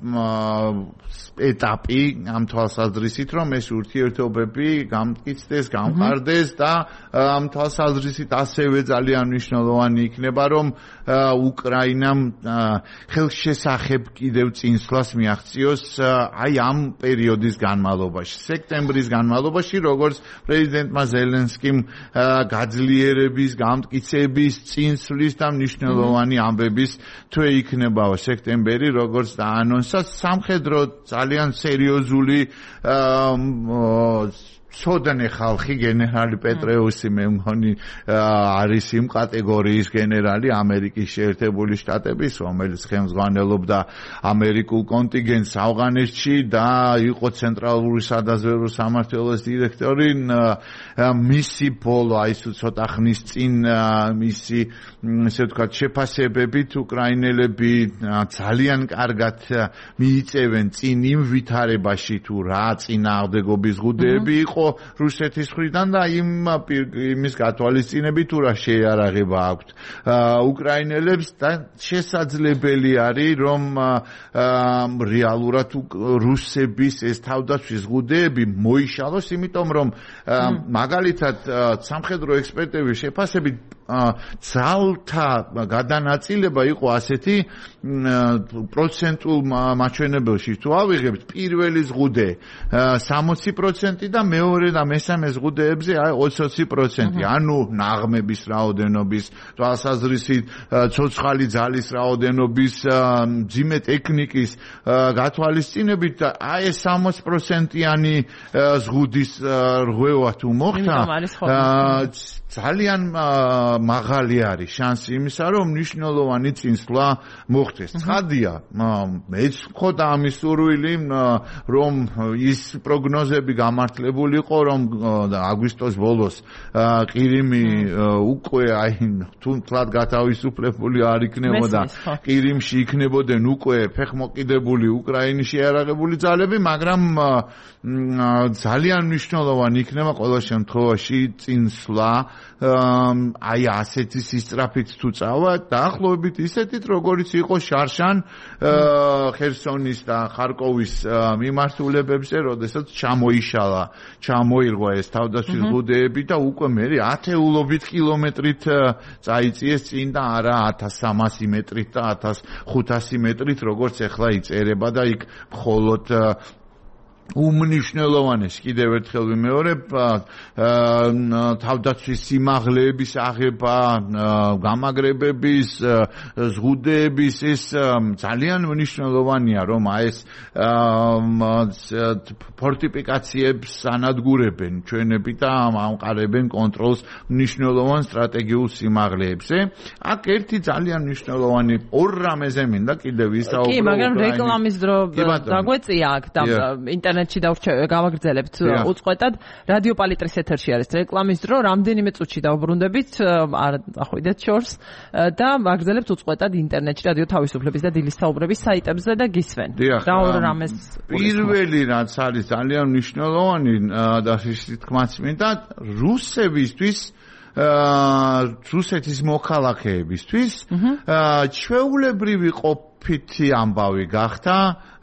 [SPEAKER 2] ეტაპი ამ თვალსაზრისით რომ ეს ურთიერთობები გამტკიცდეს, გამყარდეს და ამ თვალსაზრისით ასევე ძალიან მნიშვნელოვანი იქნება რომ უკრაინამ ხელშესახებ კიდევ წინსვლას მიაღწიოს აი ამ პერიოდის განმავლობაში, სექტემბრის განმავლობაში, როგორც პრეზიდენტმა ზელენსკიმ გაძლიერების, გამტკიცების, წინსვლის და მნიშვნელოვანი ამბების თვე იქნება სექტემბერი, როგორც დაანონსა სამხედრო ძალიან სერიოზული სოდანე ხალხი გენერალი პეტრეუსი მე მგონი არის იმ კატეგორიის გენერალი ამერიკის შეერთებული შტატების, რომელიც ხელმძღვანელობდა ამერიკულ კონტინგენტს ავღანეთში და იყო ცენტრალური სადაზვერვო სამმართველოს დირექტორი. მისი ბოლო აი ცოტა ხნის წინ მისი ესე ვთქვათ შეფასებებით უკრაინელები ძალიან კარგად მიიწევენ წინ იმ ვითარებაში თუ რა წინააღმდეგობის ზღუდეები იყო რუსეთის მხრიდან და იმის გათვალისწინებით თუ რა შეიარაღება აქვთ უკრაინელებს და შესაძლებელი არის რომ რეალურად რუსების ეს თავდაცვის ზღუდეები მოიშალოს, იმიტომ რომ მაგალითად სამხედრო ექსპერტების შეფასებით ძალთა გადანაწილება იყო ასეთი პროცენტულ მაჩვენებელში თუ ავიღებთ პირველი ზღუდე 60% და მეორე და მესამე ზღუდეებზე 20%, ანუ ნაღმების რაოდენობის თვალსაზრისით, ცოცხალი ძალის რაოდენობის, მძიმე ტექნიკის გათვალისწინებით აი ეს 60%-იანი ზღუდის რღვევა თუ მოხდა ძალიან მაღალი არის შანსი იმისა, რომ მნიშვნელოვანი წინსვლა მოხდეს. ცხადია, მეც ხოდა ამის სურვილი, რომ ის პროგნოზები გამართლებული იყო, რომ აგვისტოს ბოლოს ყირიმი უკვე აი თუნთლად გათავისუფლებული არ იქნებოდა. ყირიმში იქნებოდნენ უკვე ფეხმოყიდებული უკრაინის შეიარაღებული ძალები, მაგრამ ძალიან მნიშვნელოვანი იქნება ყოველ შემთხვევაში წინსვლა აი ასეთი სისწრაფით თუ წავა დაახლოებით ისეთით როგორიც იყო შარშან ხერსონის და ხარკოვის მიმართულებებზე, როდესაც ჩამოირღვა ეს თავდაცვის ზღუდეები და უკვე მე ათეულობით კილომეტრით წაიწიეს წინ და არა 1300 მეტრით და 1500 მეტრით, როგორც ახლა იწერება და იქ მხოლოდ უმნიშვნელოვანეს კიდევ ერთხელ ვიმეორებ თავდაცვის სიმაღლეების აღება, გამაგრებების, ზღუდეების ეს ძალიან მნიშვნელოვანია, რომ ეს ფორტიფიკაციებს ანადგურებენ ჩვენები და ამყარებენ კონტროლს მნიშვნელოვან სტრატეგიულ სიმაღლეებზე. აქ ერთი ძალიან მნიშვნელოვანი ორ რამეზე მინდა კიდევ ვისაუბრო.
[SPEAKER 1] კი, მაგრამ რეკლამის დრო დაგვეწია აქ და ინტერნეტში გავაგრძელებთ უწყვეტად. რადიო პალიტრის ეთერში არის რეკლამის დრო, რამდენიმე წუთში დავბრუნდებით, ახვიდეთ შორს და ვაგრძელებთ უწყვეტად ინტერნეტში რადიო თავისუფლების და დილის საუბრების საიტებზე და გისვენ.
[SPEAKER 2] და პირველი რაც არის ძალიან მნიშვნელოვანი და თქმაც მინდა რუსებისთვის რუსეთის მოქალაქეებისთვის ჩვეულებრივი ყოფითი ამბავი გახდა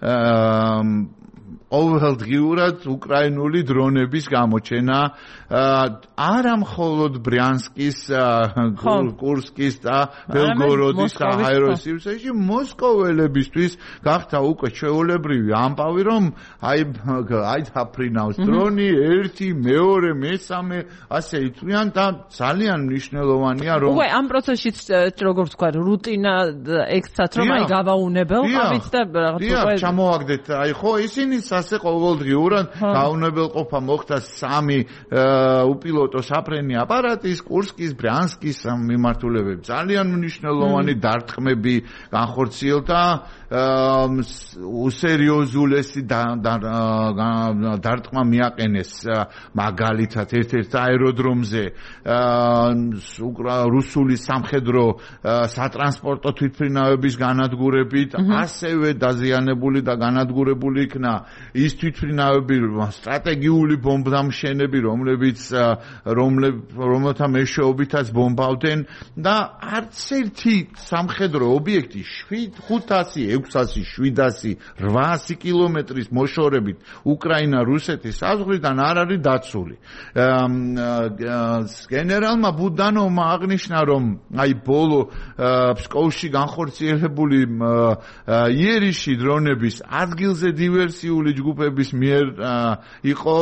[SPEAKER 2] ყოველდღიურად უკრაინული დრონების გამოჩენა არა მხოლოდ ბრიანსკის, კურსკის და ბელგოროდის აეროსივრცეში მოსკოველებისთვის გახდა უკვე ჩვეულებრივი ამბავი, რომ აი დაფრინავს დრონი, ერთი, მეორე, მესამე, ასე იწვიან და ძალიან მნიშვნელოვანია რომ
[SPEAKER 1] უკვე ამ პროცესშიც როგორც თქვა რუტინა ექსცაც რომ აი გავაუნებელყავით და
[SPEAKER 2] რაღაცა ჩამოვაგდეთ, აი ხო ისინი ასე ყოველდღიურად გაუნებელყოფა მოხდა 3 უპილოტო საფრენი აპარატის, კურსკის, ბრიანსკის მიმართულებები. ძალიან მნიშვნელოვანი დარტყმები განხორციელდა, უსერიოზულესი დარტყმა მიაყენეს მაგალითად ერთ-ერთ აეროდრომზე რუსული სამხედრო სატრანსპორტო თვითმფრინავების განადგურებით, ასევე დაზიანებული და განადგურებული იქნა ის თვითმფრინავები, სტრატეგიული ბომბდამშენები, რომელთა მეშვეობითაც ბომბავდნენ და არც ერთი სამხედრო ობიექტი 500, 600, 700, 800 კილომეტრის მოშორებით უკრაინა-რუსეთის საზღვრიდან არ არის დაცული. გენერალმა ბუდანოვმა აღნიშნა, რომ აი ბოლო ფსკოვში განხორციელებული იერიში დრონების ადგილზე დივერსიული ჯგუფების მიერ იყო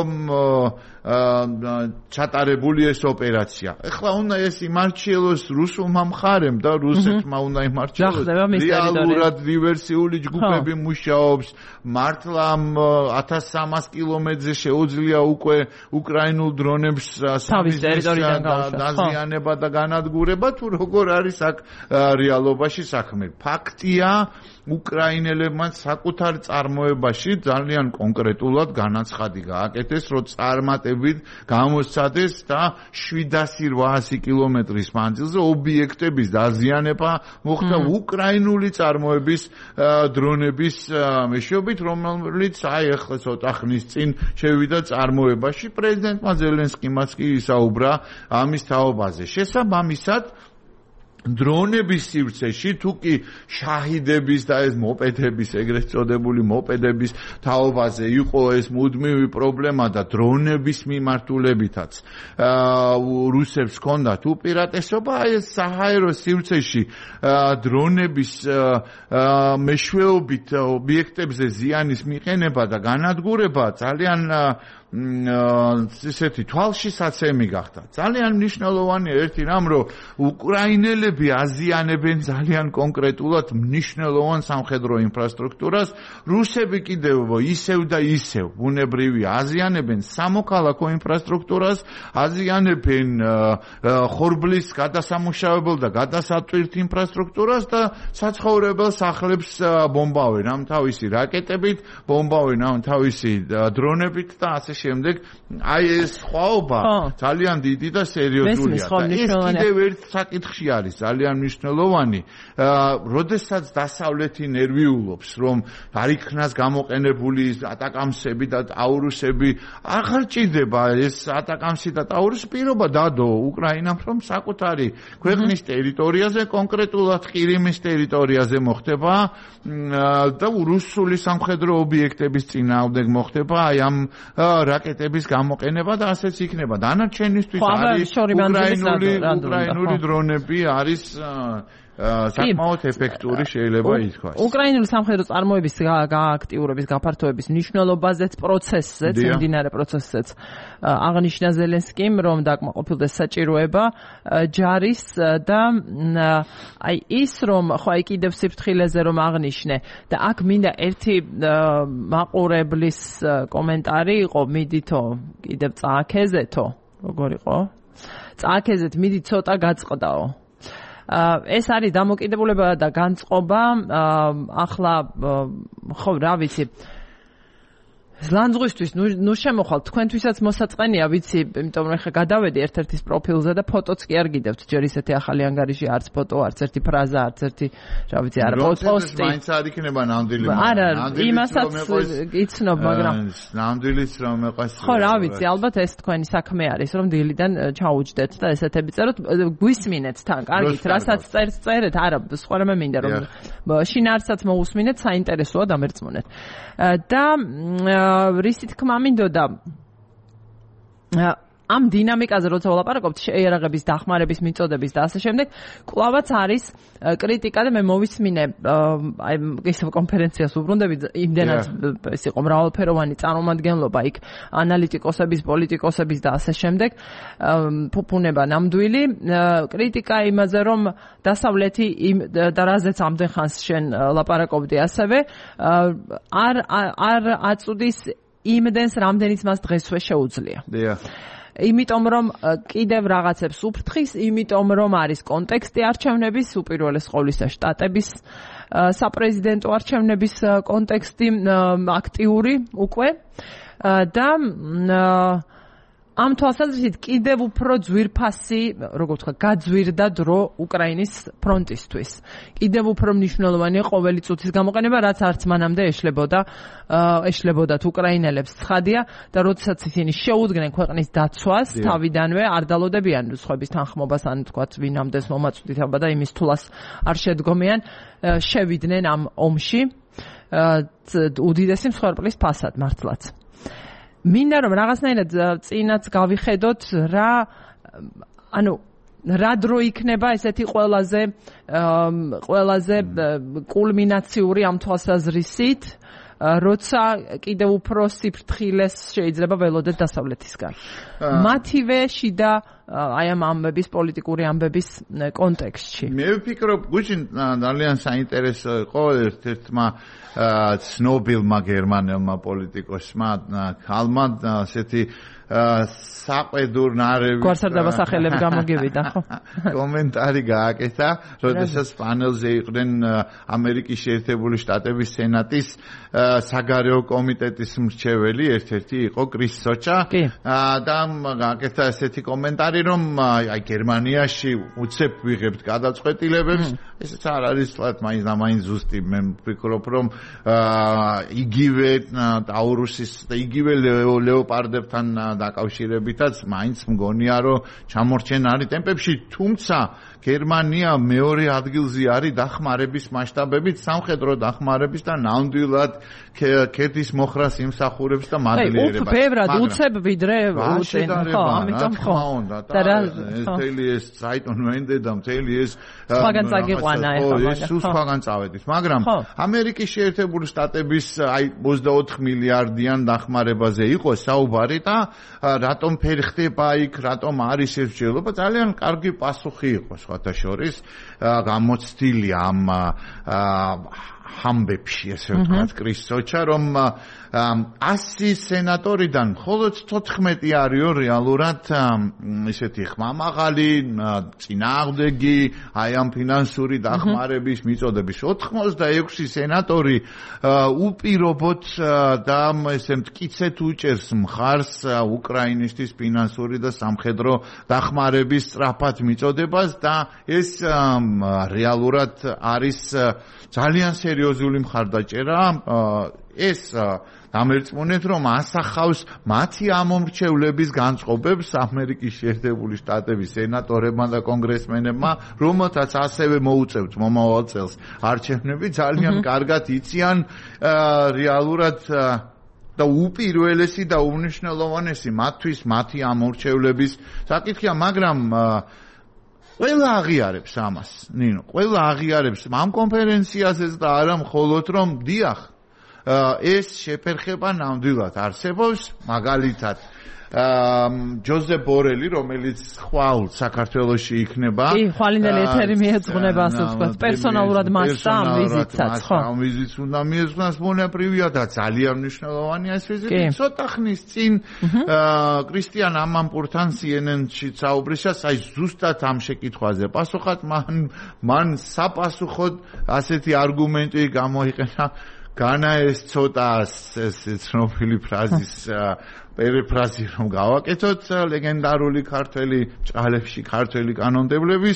[SPEAKER 2] ჩატარებული ეს ოპერაცია. ეხლა უნდა ეს იმარჩიელოს რუსულმა მხარემ და რუსეთმა უნდა იმარჩიელოს. რეალურად დივერსიული ჯგუფები მუშაობს, მართლა 1300 კილომეტრზე შეუძლია უკვე უკრაინულ დრონებს
[SPEAKER 1] თავის ტერიტორიიდან
[SPEAKER 2] დაზიანება და განადგურება, თუ როგორ არის აქ რეალობაში საქმე. ფაქტია, უკრაინელებმა საკუთარ წარმოებაში ძალიან კონკრეტულად განაცხადი გააკეთეს, რომ წარმატებით გამოსცადეს და 700-800 კილომეტრის მანძილზე ობიექტების დაზიანება მოხდა უკრაინული წარმოების დრონების მეშვეობით, რომელიც აი ახლა ცოტა ხნის წინ შევიდა წარმოებაში. პრეზიდენტმა ზელენსკიმაც კი ისაუბრა ამის თაობაზე. შესაბამისად დრონების სივრცეში თუ კი შაჰიდების და ეს მოპედების, ეგრეთ წოდებული მოპედების თაობაზე იყო ეს მუდმივი პრობლემა და დრონების მიმართულებითაც რუსებს ჰქონდათ უპირატესობა, ეს საჰაერო სივრცეში დრონების მეშვეობით ობიექტებზე ზიანის მიყენება და განადგურება ძალიან ისეთი თვალშისაცემი გახდა. ძალიან მნიშვნელოვანია ერთი რამ, რომ უკრაინელები აზიანებენ ძალიან კონკრეტულად მნიშვნელოვან სამხედრო ინფრასტრუქტურას, რუსები კიდევ ისევ და ისევ ბუნებრივი აზიანებენ სამოქალაქო ინფრასტრუქტურას, აზიანებენ ხორბლის გადასამუშავებელ და გადასატვირთ ინფრასტრუქტურას და საცხოვრებელ სახლებს ბომბავენ ამ თავისი რაკეტებით, ბომბავენ ამ თავისი დრონებით და ასე შემდეგ. აი ეს ხვაობა ძალიან დიდი და სერიოზულია და ეს კიდევ ერთ საკითხში არის ძალიან მნიშვნელოვანი. როდესაც დასავლეთი ნერვიულობს, რომ არ იქნას გამოყენებული ატაკამსები და ტაურუსები, აღარ ჭირდება ეს ატაკამსი და ტაურუსი, პირობა დადო უკრაინამ, რომ საკუთარი ქვეყნის ტერიტორიაზე, კონკრეტულად ყირიმის ტერიტორიაზე მოხდება და რუსული სამხედრო ობიექტების წინააღმდეგ მოხდება აი ამ რაკეტების გამოყენება და ასეც იქნება. დანარჩენისთვის არის უკრაინული დრონები არის საკმაოდ ეფექტური შეიძლება ითქვას.
[SPEAKER 1] უკრაინული სამხედრო წარმოების გააქტიურების, გაფართოების მნიშვნელობაზეც პროცესზეც, მიმდინარე პროცესზეც აღნიშნა ზელენსკიმ, რომ დაკმაყოფილდეს საჭიროება ჯარის და აი ის რომ ხო აი კიდევ სიფრთხილეზე რომ აღნიშნე და აქ მინდა ერთი მაყურებლის კომენტარი იყო, მიდითო კიდევ წააქეზეთო, როგორ იყო? წააქეზეთ, მიდი ცოტა გაწყდაო. ეს არის დამოკიდებულება და განწყობა ახლა ხო რა ვიცი ლანძღვისთვის ნუ შემოხვალ თქვენთვისაც მოსაწყენია ვიცი იმიტომ რომ ხა გადავედი ერთ-ერთის პროფილზე და ფოტოც კი არ გიდევთ ჯერ ისეთი ახალი ანგარიში არც ფოტო არც ერთი ფრაზა არც ერთი რა ვიცი არა პოსტი
[SPEAKER 2] მაინც არ იქნება ნამდვილი
[SPEAKER 1] არა იმასაც იცნობ მაგრამ
[SPEAKER 2] ნამდვილიც რომ მეყავს
[SPEAKER 1] ხო რა ვიცი ალბათ ეს თქვენი საქმე არის რომ დილიდან ჩაუჯდეთ და ესეთები წეროთ გვისმინეთ თან კარგით რასაც წერეთ არა სხვა რამე მინდა რომ შინაარსსაც მოусმინეთ საინტერესოა დამერწმუნეთ და რისი თქმა მინდოდა ამ დინამიკაზე როცა ვლაპარაკობთ შეიარაღების დახმარების მიწოდების და ასე შემდეგ კვლავაც არის კრიტიკა და მე მოვისმინე აი ისევ კონფერენციას უბრუნდები იმდენად ეს იყო მრავალფეროვანი წარმომადგენლობა იქ ანალიტიკოსების პოლიტიკოსების და ასე შემდეგ ფუფუნება ნამდვილი კრიტიკა იმაზე რომ დასავლეთი და რაზეც ამდენ ხანს შენ ლაპარაკობდი ასევე არ აწუდის იმდენს რამდენიც მას დღესვე შეუძლია იმიტომ რომ კიდევ რაღაცებს უფრთხის, იმიტომ რომ არის კონტექსტი არჩევნების, უპირველეს ყოვლისა შტატების საპრეზიდენტო არჩევნების კონტექსტი აქტიური უკვე და ამ თვალსაზრისით კიდევ უფრო ძვირფასი, როგორ ვთქვა, გაძვირდა დრო უკრაინის ფრონტისთვის. კიდევ უფრო მნიშვნელოვანია ყოველი წუთის გამოყენება, რაც არც მანამდე ეშლებოდათ უკრაინელებს ცხადია და როდესაც ისინი შეუდგნენ ქვეყნის დაცვას თავიდანვე არ დალოდებიან სხვების თანხმობას ან თქვათ ვინამდეს მომაწვდითობა და იმის თულას არ შედგომიან შევიდნენ ამ ომში უდიდესი მსხვერპლის ფასად მართლაც. მინდა რომ რაღაცნაირად წინაც გავიხედოთ რა დრო იქნება ესეთი ყველაზე კულმინაციური ამ თვალსაზრისით როცა კიდევ უფრო სიფრთხილეს შეიძლება ველოდეთ დასავლეთისგან. მათივე შიდა აი ამ ამბების პოლიტიკური ამბების კონტექსტში.
[SPEAKER 2] მე ვფიქრობ, გუშინ ძალიან საინტერესო იყო ერთ-ერთმა ცნობილმა გერმანელმა პოლიტიკოსმა ქალმა ასეთი საყედურნარევი
[SPEAKER 1] გვარსარდაბა სახელები გამოგივიდა ხო?
[SPEAKER 2] კომენტარი გააკეთა, როდესაც პანელზე იყვნენ ამერიკის შეერთებული შტატების სენატის საგარეო კომიტეტის მრჩეველი, ერთ-ერთი იყო კრის სოჩა და გააკეთა ესეთი კომენტარი, რომ აი გერმანიაში უცებ ვიღებთ გადაწყვეტილებებს, ესეც არ არის თლათ მაინც და მაინც ზუსტი, მე ვფიქრობ, რომ იგივე ტაურუსის და იგივე ლეოპარდებთან დაკავშირებითაც მაინც მგონია, რომ ჩამორჩენილი ტემპებში, თუმცა გერმანია მეორე ადგილზე არის დახმარების მასშტაბებით, სამხედრო დახმარების და ნამდვილად ქერდის მოხრას იმსახურებს და მადლიერებას.
[SPEAKER 1] ბევრად უცებ ვიდრე უტენ, ხო, ამიტომ ხო.
[SPEAKER 2] მთელი ეს საიტონვენდე და მთელი ეს
[SPEAKER 1] სხვაგან წაგიყვანა ეხლა,
[SPEAKER 2] სხვაგან წავედით, მაგრამ ამერიკის შეერთებული შტატების აი 24 მილიარდიან დახმარებაზე იყო საუბარი და რატომ ფერხდება იქ, რატომ არის ეს მსჯელობა, ძალიან კარგი პასუხი იყო სხვათა შორის გამოცდილი ამ ამბებში, ესე ვთქვათ, კრის სოჩა, რომ 100 სენატორიდან მხოლოდ 14 არისო რეალურად ისეთი ხმამაღალი წინააღმდეგი აი ამ ფინანსური დახმარების მიწოდების 86 სენატორი უპირობოდ და ესე მტკიცედ უჭერს მხარს უკრაინისთვის ფინანსური და სამხედრო დახმარების სწრაფად მიწოდებას და ეს რეალურად არის ძალიან სერიოზული მხარდაჭერა ეს დამერწმუნეთ რომ ასახავს მათი ამომრჩევლების განწყობებს ამერიკის შეერთებული შტატების სენატორებმა და კონგრესმენებმა რომელთაც ასევე მოუწევთ მომავალ წელს არჩევნები ძალიან კარგად იციან რეალურად და უპირველესი და უმნიშვნელოვანესი მათთვის მათი ამომრჩევლების საკითხია მაგრამ ყველა აღიარებს ამას ნინო ყველა აღიარებს ამ კონფერენციაზეც და არა მხოლოდ რომ დიახ ეს შეფერხება ნამდვილად არსებობს მაგალითად ჯოზეფ ბორელი რომელიც ხვალ საქართველოში იქნება
[SPEAKER 1] კი ხვალინდელი ეთერი მიეძღვნება ასე ვთქვათ პერსონალურად მასთან ამ ვიზიტსაც ხო
[SPEAKER 2] ამ ვიზიტს უნდა მიეძღვნას ბუნებრივია და ძალიან მნიშვნელოვანია ეს ვიზიტი ცოტა ხნის წინ კრისტიან ამამპურთან CNN-ში საუბრისას აი ზუსტად ამ შეკითხვაზე პასუხად მან საპასუხოდ ასეთი არგუმენტი გამოიყენა განა ეს ცოტა ეს ცნობილი ფრაზის პერიფრაზი რომ გავაკეთოთ ლეგენდარული ქართველი ჭალებში ქართველი კანონმდებლების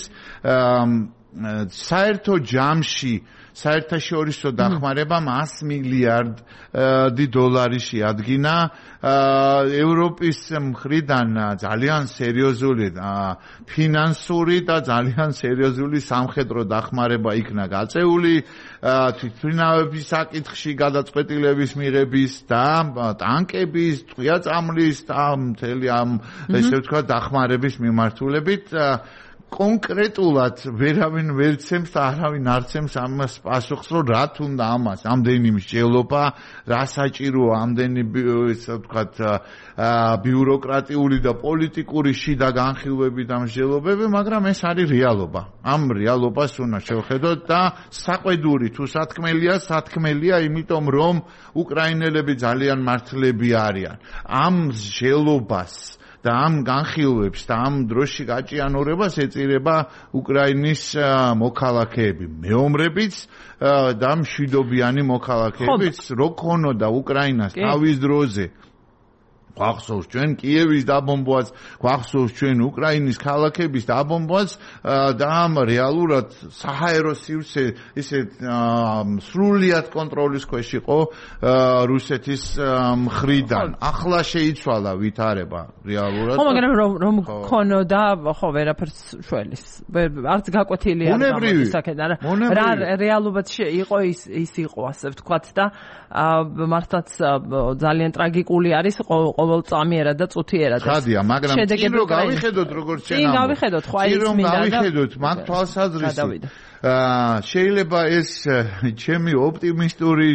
[SPEAKER 2] საერთო ჯამში საერთაშორისო დახმარებამ 100 მილიარდი დოლარი შეადგინა ევროპის მხრიდან ძალიან სერიოზული ფინანსური და ძალიან სერიოზული სამხედრო დახმარება იქნა გაწეული თვითმფრინავების საკითხში გადაწყვეტილების მიღების და ტანკების, ტყვია-წამლის და მთელი ამ ესე ვთქვათ დახმარების მიმართულებით კონკრეტულად ვერავინ ვერცემს და არავინ არცემს ამას პასუხს, რომ რა თუნდა ამას, ამდენი მსჯელობა, რა საჭიროა ამდენი ესე ვთქვათ ბიუროკრატიული და პოლიტიკური შიდა განხილვები და მსჯელობები, მაგრამ ეს არის რეალობა. ამ რეალობას უნდა შევხედოთ და საყვედური თუ სათქმელია, იმიტომ რომ უკრაინელები ძალიან მართლები არიან. ამ მსჯელობას და ამ განხილვებს და ამ დროში გაჭიანურებას ეწირება უკრაინის მოქალაქეები, მეომრებიც და მშვიდობიანი მოქალაქეებიც, რო ქონოდა უკრაინას თავის დროზე გვახსოვს ჩვენ კიევის დაბომბვაც, გვახსოვს ჩვენ უკრაინის ქალაქების დაბომბვაც და ამ რეალურად საჰაერო სივრცე ისე სრულიად კონტროლის ქვეშ იყო რუსეთის მხრიდან. ახლა შეიცვალა ვითარება რეალურად.
[SPEAKER 1] ხო, მაგრამ რომ ქონოდა, ხო, ვერაფერს შველის. არც გაკვეთილი არ გამოდის აქედან. რა რეალობაც იყო ის იყო, ასე ვთქვათ და მართლაც ძალიან ტრაგიკული არის ყოველწამიერად და წუთიერად.
[SPEAKER 2] ხადია, მაგრამ წინ რომ გავიხედოთ როგორც ჩვენ
[SPEAKER 1] გავიხედოთ, ხო აი ეს მინდა და
[SPEAKER 2] გავიხედოთ მაგ თვალსაზრისით შეიძლება ეს ჩემი ოპტიმისტური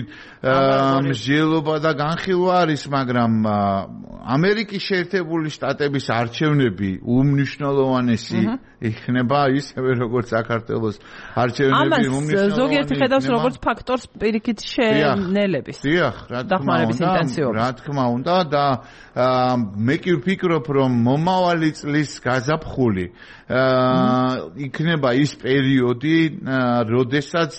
[SPEAKER 2] მსჯელობა და განხილვა არის, მაგრამ ამერიკის შეერთებული შტატების არჩევნები უმნიშვნელოვანესი იქნება ისევე როგორც საქართველოს არჩევნები უმნიშვნელოვანესი.
[SPEAKER 1] ამას ზოგიერთი ხედავს როგორც ფაქტორს პირიქით შენელების.
[SPEAKER 2] დიახ, რა თქმა უნდა და მე კი ვფიქრობ, რომ მომავალი წლის გაზაფხული იქნება ის პერიოდი, როდესაც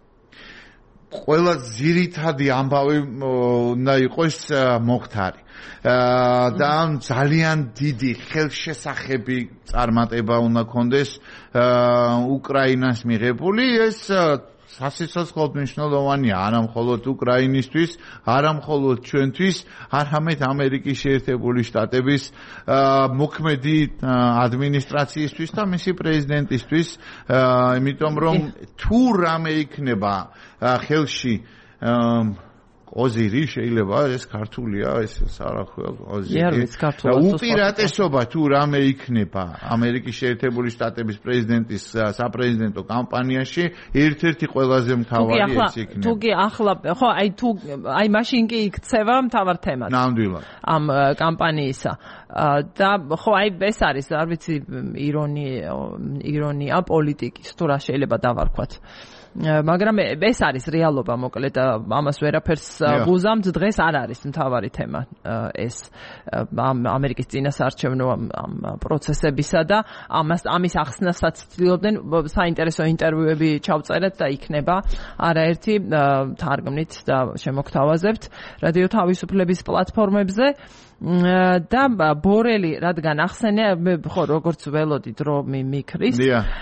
[SPEAKER 2] ყველა ძირითადი ამბავი უნდა იყოს მოხთარი. და ძალიან დიდი ხელშესახები წარმატება უნდა კონდეს უკრაინას მიღებული. ეს სასიცოცხლოდ მნიშვნელოვანია არა მხოლოდ უკრაინისთვის, არა მხოლოდ ჩვენთვის, არამედ ამერიკის შეერთებული შტატების მოქმედი ადმინისტრაციისთვის და მისი პრეზიდენტისთვის, იმიტომ რომ თუ რამე იქნება ხელში ოზირი შეიძლება ეს ქართულია ეს არახვია ოზირი უპირატესობა თუ რამე იქნება ამერიკის შეერთებული შტატების პრეზიდენტის საპრეზიდენტო კამპანიაში ერთ-ერთი ყველაზე მთავარი ეს იქნება.
[SPEAKER 1] თუ კი ახლა ხო აი მაშინ კი იქცევა მთავარ თემად.
[SPEAKER 2] ნამდვილად.
[SPEAKER 1] ამ კამპანიისა და ხო აი ეს არის არ ვიცი ირონია პოლიტიკის თუ რა შეიძლება დავარქვათ. მაგრამ ეს არის რეალობა მოკლედ ამას ვერაფერს გუზამთ დღეს არ არის მთავარი თემა ეს ამერიკის წინასაარჩევნო პროცესებისა და ამის ახსნასაც ცდილობდნენ საინტერესო ინტერვიუები ჩავწერეთ და იქნება არაერთი თარგმნით და შემოგთავაზებთ რადიო თავისუფლების პლატფორმებზე და ბორელი რადგან ახსენე ხო როგორც ველოდი დრო მიქრის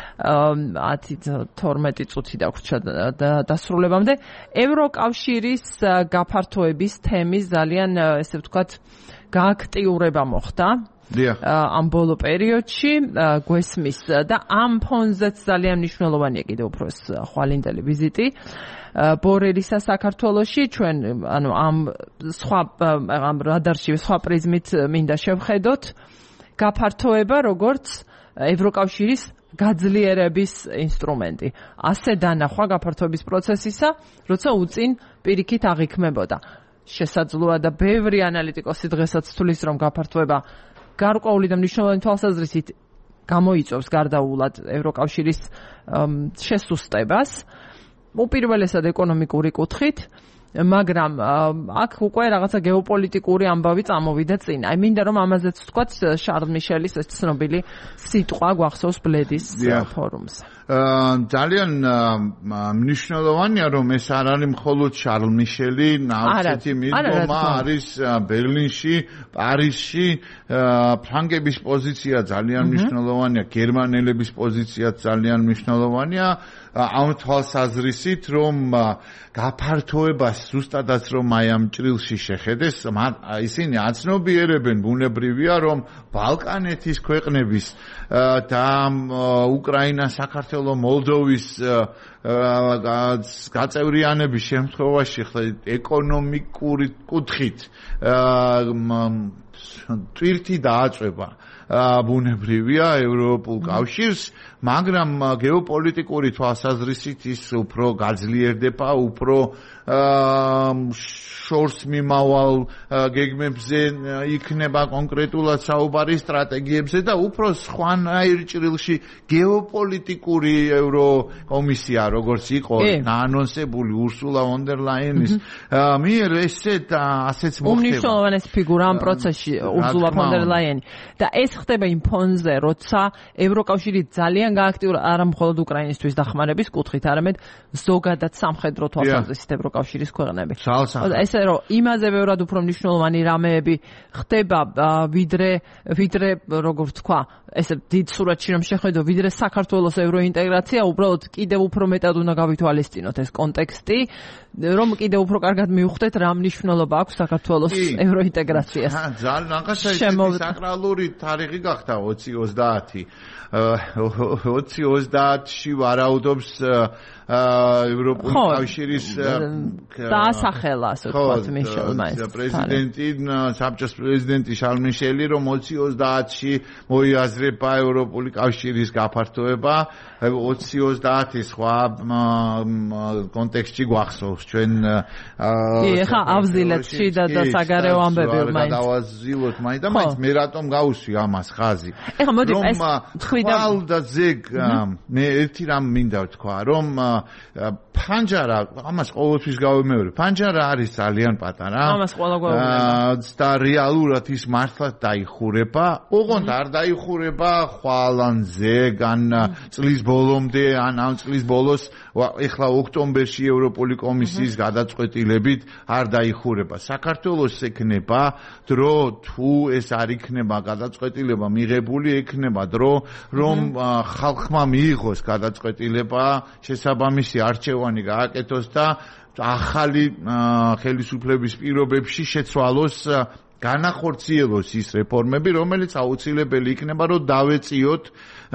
[SPEAKER 1] 10-12 წუთი დაგვრჩა დასრულებამდე ევროკავშირის გაფართოების თემის ძალიან ესე ვთქვათ გააქტიურება მოხდა ამ ბოლო პერიოდში გვესმის და ამ ფონზეც ძალიან მნიშვნელოვანია კიდევ უფრო ეს ხვალინდელი ვიზიტი ბორელისა საქართველოში ჩვენ ანუ ამ რადარში სხვა პრიზმით მინდა შევხედოთ გაფართოება როგორც ევროკავშირის გაძლიერების ინსტრუმენტი. ასე დანახვა გაფართოების პროცესისა, როცა უწინ პირიქით აღიქმებოდა. შესაძლოა და ბევრი ანალიტიკოსი დღესაც თვლის, რომ გაფართოება გარკვეული და მნიშვნელოვანი თვალსაზრისით გამოიწვევს გარდაულად ევროკავშირის შესუსტებას. უპირველესად ეკონომიკური კუთხით, მაგრამ აქ უკვე რაღაცა გეოპოლიტიკური ამბავი წამოვიდა წინ. აი მინდა რომ ამაზეც ვთქვათ შარლ მიშელის ეს ცნობილი სიტყვა გვახსოვს ბლედის ფორუმზე.
[SPEAKER 2] ძალიან მნიშვნელოვანია რომ ეს არ არის მხოლოდ შარლ მიშელი ნავსეთი მიდგომა არის ბერლინში, პარიზში ფრანგების პოზიცია ძალიან მნიშვნელოვანია, გერმანელების პოზიცია ძალიან მნიშვნელოვანია ამ თვალსაზრისით რომ გაფართოებას ზუსტადაც რომ აი ამ ჭრილში შეხედეს ისინი აცნობიერებენ ბუნებრივია რომ ბალკანეთის ქვეყნების და უკრაინა, საქართველო, მოლდოვის გაწევრიანების შემთხვევაში ხლა ეკონომიკური კუთხით ტვირთი დააწვება ბუნებრივია ევროპულ კავშირს, მაგრამ გეოპოლიტიკური თვალსაზრისით ის უფრო გაძლიერდება, უფრო შორს მიმავალ გეგმებზე იქნება კონკრეტულად საუბარი სტრატეგიებზე და უფრო სხვანაირ ჭრილში გეოპოლიტიკური ევროკომისია როგორც იყო ανონსებული ურსულა ვონ დერ ლაიენის მიერ ასეც მოხდება.
[SPEAKER 1] უმნიშვნელოვანესი ფიგურა ამ პროცესში ურსულა ვონ დერ ლაიენი და ეს ხდება იმ ფონზე, როცა ევროკავშირი ძალიან გააქტიურა არა მხოლოდ უკრაინისთვის დახმარების კუთხით, არამედ ზოგადად სამხედრო თვალსაზრისით ევროკავშირის ქვეყნები. ესე რომ იმაზე ბევრად უფრო მნიშვნელოვანი რამეები ხდება ვიდრე როგორც თქვა, ესე დიდ სურათში რომ შეხედო, ვიდრე საქართველოს ევროინტეგრაცია, უბრალოდ კიდევ უფრო მეტად უნდა გავითვალისწინოთ ეს კონტექსტი, რომ კიდევ უფრო კარგად მივხვდეთ რა მნიშვნელობა აქვს საქართველოს ევროინტეგრაციას.
[SPEAKER 2] ძალიან ახლა საკრალური თარიღი გახდა 2030. 2030-ში ვარაუდობს ევროპული კავშირის
[SPEAKER 1] დაასახელა, ასე ვთქვათ, მიშელმა ეს
[SPEAKER 2] პრეზიდენტი, საბჭოს პრეზიდენტი შარლ მიშელი, რომ 2030-ში მოიაზრება ევროპული კავშირის გაფართოება. 2030-ის სხვა კონტექსტში გვახსოვს ჩვენ
[SPEAKER 1] ხა ავზილეთ შიდა და საგარეო ამბები მაინც
[SPEAKER 2] გადავაზილოთ მაინც და მაინც მე რატომ გავუსვი ამას ხაზი
[SPEAKER 1] ეხა მოდი ეს
[SPEAKER 2] და ზეგ მე ერთი რამ მინდა ვთქვა რომ ფანჯარა ამას ყოველთვის გავიმეორე ფანჯარა არის ძალიან პატარა
[SPEAKER 1] ამას ყველა გვეუბნება
[SPEAKER 2] და რეალურად ის მართლაც დაიხურება ოღონდ არ დაიხურება ხვალანზე ან წლის ბოლომდე ან ამ წლის ბოლოს ეხლა ოქტომბერში ევროპული კომისიის გადაწყვეტილებით არ დაიხურება საქართველოს ექნება დრო თუ ეს არ იქნება გადაწყვეტილება მიღებული ექნება დრო რომ ხალხმა მიიღოს გადაწყვეტილება შესაბამისი არჩევანი გააკეთოს და ახალი ხელისუფლების პირობებში შეცვალოს განახორციელოს ის რეფორმები, რომელიც აუცილებელი იქნება, რომ დავეწიოთ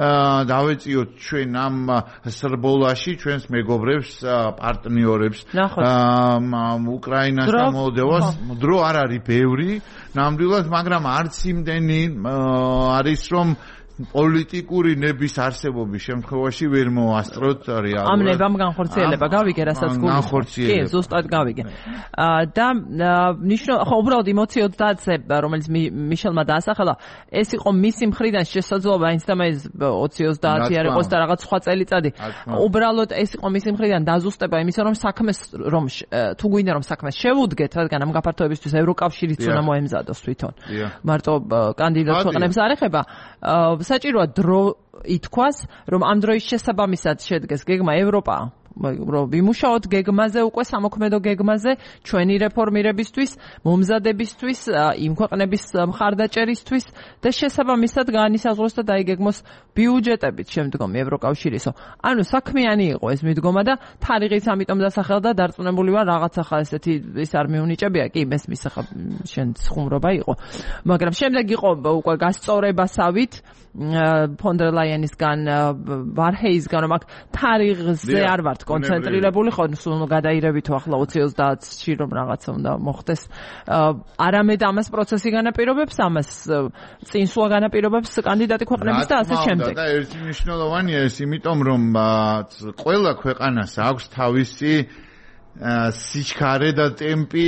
[SPEAKER 2] ჩვენ ამ სრბოლაში ჩვენს მეგობრებს, პარტნიორებს, უკრაინას და მოლდოვას. დრო არ არის ბევრი, ნამდვილად, მაგრამ არც იმდენი არის, რომ პოლიტიკური ნების არსებობის შემთხვევაში ვერ მოასწროთ რეალურად.
[SPEAKER 1] ამ ნებამ განხორციელება გავიგე, რასაც
[SPEAKER 2] განხორციელება.
[SPEAKER 1] კი, ზუსტად გავიგე. და ხო, უბრალოდ 2030-ზე, რომელიც მიშელმა დაასახელა, ეს იყო მისი მხრიდან შესაძლოა, აინც და მაინც 2030 არ იყოს და რაღაც სხვა წელიწადი. უბრალოდ ეს იყო მისი მხრიდან დაზუსტება იმისა, რომ საქმეს თუ გვინდა რომ საქმეს შევუდგეთ, რადგან ამ გაფართოებისთვის ევროკავშირიც უნდა მოემზადოს თვითონ. მარტო კანდიდატ ქვეყნებს არ ეხება. საჭიროა დრო ითქვას, რომ ამ დროის შესაბამისად შედგეს გეგმა ევროპა, რომ ვიმუშაოთ გეგმაზე, უკვე სამოქმედო გეგმაზე, ჩვენი რეფორმირებისთვის, მომზადებისთვის, იმ ქვეყნების მხარდაჭერისთვის და შესაბამისად განისაზღვროს და დაიგეგმოს ბიუჯეტებით შემდგომი ევროკავშირისო. ანუ საქმიანი იყო ეს მიდგომა და თარიღიც ამიტომ დასახელდა, დარწმუნებული ვარ, რაღაცა ხა ესეთი ის არ მიუნიჭებია, კი, მესმის ხა შენ ხუმრობა იყო. მაგრამ შემდეგ იყო უკვე გასწორებასავით ფონ დერ ლაიენისგან, ვარჰეისგან, რომ აქ თარიღზე არ ვართ კონცენტრირებული, ხო, სულ გადაირევითო ახლა 2030-ში რომ რაღაცა უნდა მოხდეს. არამედ ამას პროცესი განაპირობებს, ამას წინსვლა განაპირობებს კანდიდატი ქვეყნების და ასე შემდეგ.
[SPEAKER 2] და ერთი მნიშვნელოვანია ეს, იმიტომ რომ ყველა ქვეყანას აქვს თავისი სიჩქარე და ტემპი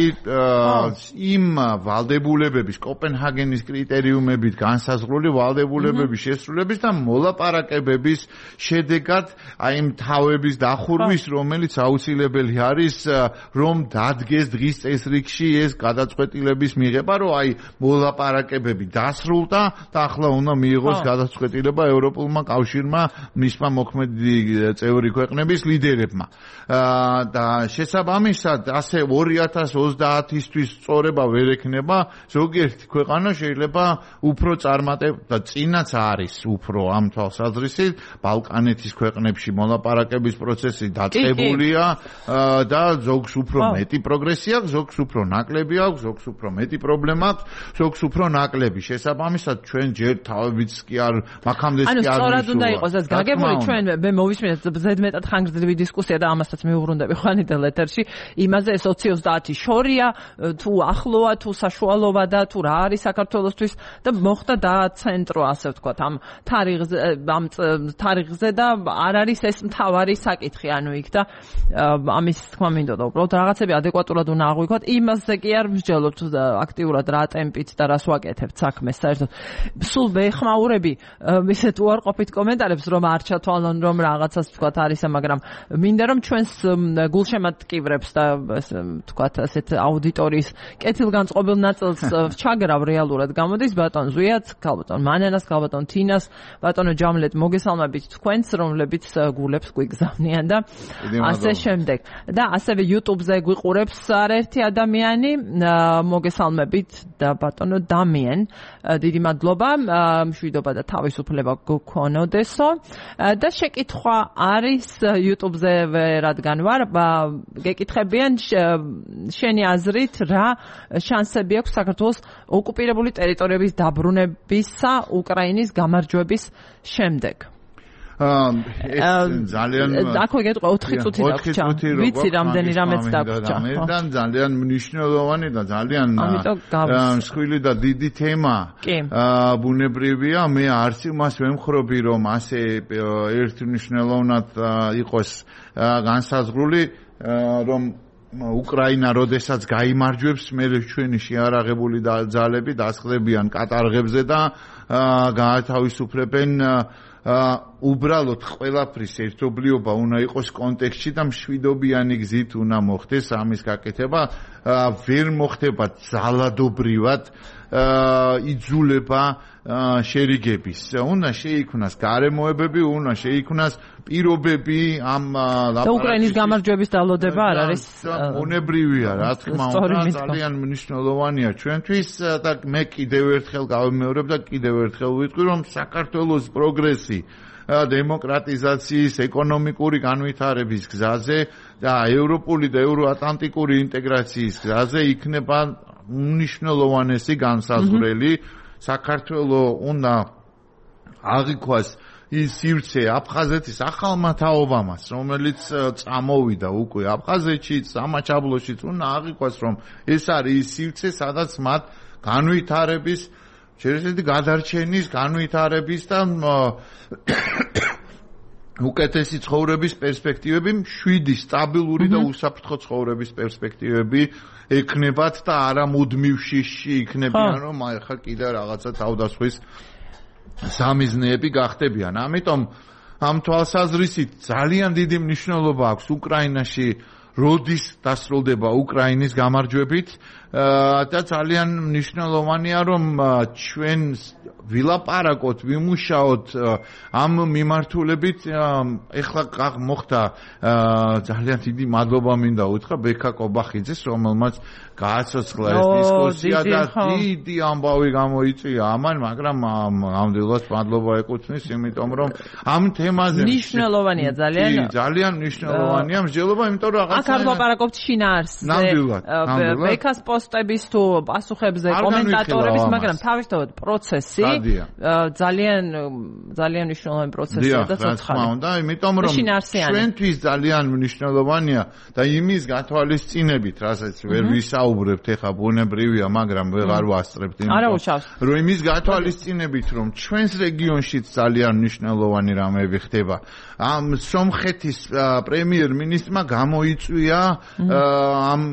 [SPEAKER 2] იმ ვალდებულებების კოპენჰაგენის კრიტერიუმებით განსაზღვრული ვალდებულებების შესრულების და მოლაპარაკებების შედეგად აი იმ თავების დახურვის, რომელიც აუცილებელი არის, რომ დადგეს დღის წესრიგში ეს გადაწყვეტილების მიღება, რომ აი მოლაპარაკებები დასრულდა და ახლა უნდა მიიღოს გადაწყვეტილება ევროპულმა კავშირმა, მისმა მოქმედი წევრი ქვეყნების ლიდერებმა. და შესაბამისად, ასე 2030-ისთვის სწორება ვერ ექნება, ზოგიერთი ქვეყანა შეიძლება უფრო წარმატებ და წინაც არის უფრო ამ თვალსაზრისით, ბალკანეთის ქვეყნებში მოლაპარაკების პროცესი დაწყებულია და ზოგს უფრო მეტი პროგრესი აქვს, ზოგს უფრო ნაკლები აქვს, ზოგს უფრო მეტი პრობლემა აქვს, ზოგს უფრო ნაკლები. შესაბამისად, ჩვენ ჯერ თავებიც კი არ მაქამდე კი არ
[SPEAKER 1] ანუ სწორად უნდა იყოს ეს გაგებული, ჩვენ მე მოვისმინეთ ზედმეტად ხანგრძლივი დისკუსია და ამასაც მიუღრუნდები ხანიდელ ეთერში, იმაზე ეს 20-30 შორია, თუ ახლოა, თუ საშუალოა და თუ რა არის საქართველოსთვის და მოხდა დაცენტრო, ასე ვთქვათ, ამ თარიღზე და არ არის ეს მთავარი საკითხი, ანუ იქ და ამის თქმა მინდოდა უბრალოდ რაღაცები ადეკვატურად უნდა აღვიქვათ, იმაზე კი არ მსჯელობთ აქტიურად რა ტემპით და რას ვაკეთებთ საქმეს საერთოდ. სულ ვეხმაურები ისეთ უარყოფით კომენტარებს, რომ არ ჩათვალონ, რომ რაღაცას ვთქვათ არისა, მაგრამ მინდა რომ ჩვენს გულშემატკივრებს და ვთქვათ ასეთ აუდიტორიის კეთილგანწყობილ ნაწილს ჩაგრავ რეალურად გამოდის ბატონ ზვიაც, ქალბატონ მანანას, ქალბატონ თინას, ბატონო ჯამლეთ, მოგესალმებით თქვენს, რომლებიც გულებს გვიგზავნიან და ასე შემდეგ. და ასევე YouTube-ზე გვიყურებს არაერთი ადამიანი, მოგესალმებით და ბატონო დამიენ, დიდი მადლობა, მშვიდობა და თავისუფლება გქონოდესო. და შეკითხვა არის YouTube-ზე, რადგან ვარ, გეკითხებიან შენი აზრით რა შანსები აქვს საქართველოს ოკუპირებული ტერიტორიების დაბრუნებისა უკრაინის გამარჯვების შემდეგ?
[SPEAKER 2] ეს ძალიან
[SPEAKER 1] აქ გეტყვი 4 წუთი დაგვრჩა. ვიცი რამდენი რამეც დაგვრჩა.
[SPEAKER 2] ძალიან მნიშვნელოვანი და ძალიან მსხვილი და დიდი თემა. ბუნებრივია, მე არც იმას ვემხრობი, რომ ასე ერთმნიშვნელოვნად იყოს განსაზღვრული, რომ უკრაინა როდესაც გაიმარჯვებს, მე ჩვენი შეარაღებული ძალები დასხდებიან კატარღებზე და გაათავისუფლებენ უბრალოდ ყველაფრის ერთობლიობა უნდა იყოს კონტექსტში და მშვიდობიანი გზით უნდა მოხდეს ამის გაკეთება, ვერ მოხდება ძალადობრივად იძულება შერიგების. უნდა შეიქმნას გარემოებები, უნდა შეიქმნას პირობები ამ
[SPEAKER 1] და უკრაინის გამარჯვების დალოდება არ არის
[SPEAKER 2] უნებრივია, რა თქმა უნდა, ძალიან მნიშვნელოვანია ჩვენთვის და მე კიდევ ერთხელ გავიმეორებ და კიდევ ერთხელ ვიტყვი, რომ საქართველოს პროგრესი დემოკრატიზაციის, ეკონომიკური განვითარების გზაზე და ევროპული და ევროატლანტიკური ინტეგრაციის გზაზე იქნება უნიშნელოვანესი განსაზღვრელი. საქართველოს უნდა აღიქვას ის სივრცე აფხაზეთის ახალმა თაობამაც, რომელიც წამოვიდა უკვე აფხაზეთშიც, სამაჩაბლოშიც, უნდა აღიქვას, რომ ეს არის ის სივრცე, სადაც მათ განვითარების, შეიძლება გადარჩენის, განვითარების და უკეთესი ცხოვრების პერსპექტივები, მშვიდი, სტაბილური და უსაფრთხო ცხოვრების პერსპექტივები ექნებათ და არა მუდმივ შიშში იქნებიან, რომ ახლა კიდე რაღაცა თავდასხმის სამიზნეები გახდებიან. ამიტომ ამ თვალსაზრისით ძალიან დიდი მნიშვნელობა აქვს უკრაინაში როდის დასრულდება უკრაინის გამარჯვებით და ძალიან მნიშვნელოვანია, რომ ჩვენ ვილაპარაკოთ, ვიმუშაოთ ამ მიმართულებით. ეხლა მოხდა ძალიან დიდი მადლობა მინდა უთხრა ბექა კობახიძეს, რომელმაც გააცოცხლა ეს დისკუსია და დიდი ამბავი გამოიწვია ამან, მაგრამ ნამდვილად მადლობა ეკუთვნის, იმიტომ რომ ამ თემაზე
[SPEAKER 1] მნიშვნელოვანია ძალიან
[SPEAKER 2] მნიშვნელოვანია მსჯელობა, იმიტომ რომ
[SPEAKER 1] აქ არ ვლაპარაკობთ შინაარსზე.
[SPEAKER 2] ნამდვილად.
[SPEAKER 1] ბექას პოსტების თუ პასუხებზე კომენტატორების, მაგრამ თავისთავად პროცესი ძალიან მნიშვნელოვანი პროცესია და ცოცხალი.
[SPEAKER 2] და იმიტომ რომ ჩვენთვის ძალიან მნიშვნელოვანია და იმის გათვალისწინებით, რასაც ვერ ვისაუბრებთ, ეხა ბუნებრივია, მაგრამ ვეღარ ვასწრებთ რომ იმის გათვალისწინებით, რომ ჩვენს რეგიონშიც ძალიან მნიშვნელოვანი რამეები ხდება. ამ სომხეთის პრემიერ-მინისტრმა გამოიწვია ამ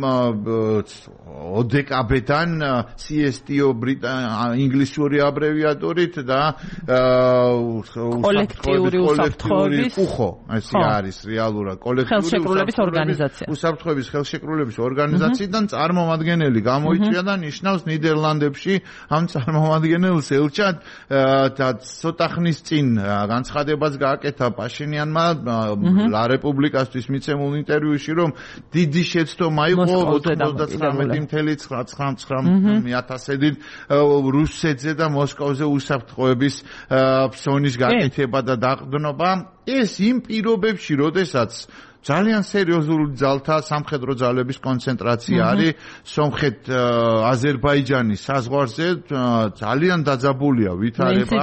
[SPEAKER 2] ODKB-დან CSTO ინგლისური აბრევიატურით და
[SPEAKER 1] კოლექტიური უსაფრთხოების
[SPEAKER 2] უხო, ესე არის რეალურად კოლექტიური უსაფრთხოების ხელშეკრულების ორგანიზაციიდან წარმომადგენელი გამოიწვია და ნიშნავს ნიდერლანდებში ამ წარმომადგენელს ელჩად და ცოტა ხნის წინ განცხადებაც გააკეთა პაშინიანმა ლა რეპუბლიკასთვის მიცემულ ინტერვიუში, რომ დიდი შეცდომა იყო 99.99% რუსეთზე და მოსკოვზე უსაფრთხოების ფსონის გაკეთება და დაყრდნობა. ეს იმ პირობებში, როდესაც ძალიან სერიოზული ძალთა სამხედრო ძალების კონცენტრაცია არის სომხეთ-აზერბაიჯანის საზღვარზე, ძალიან დაძაბულია ვითარება.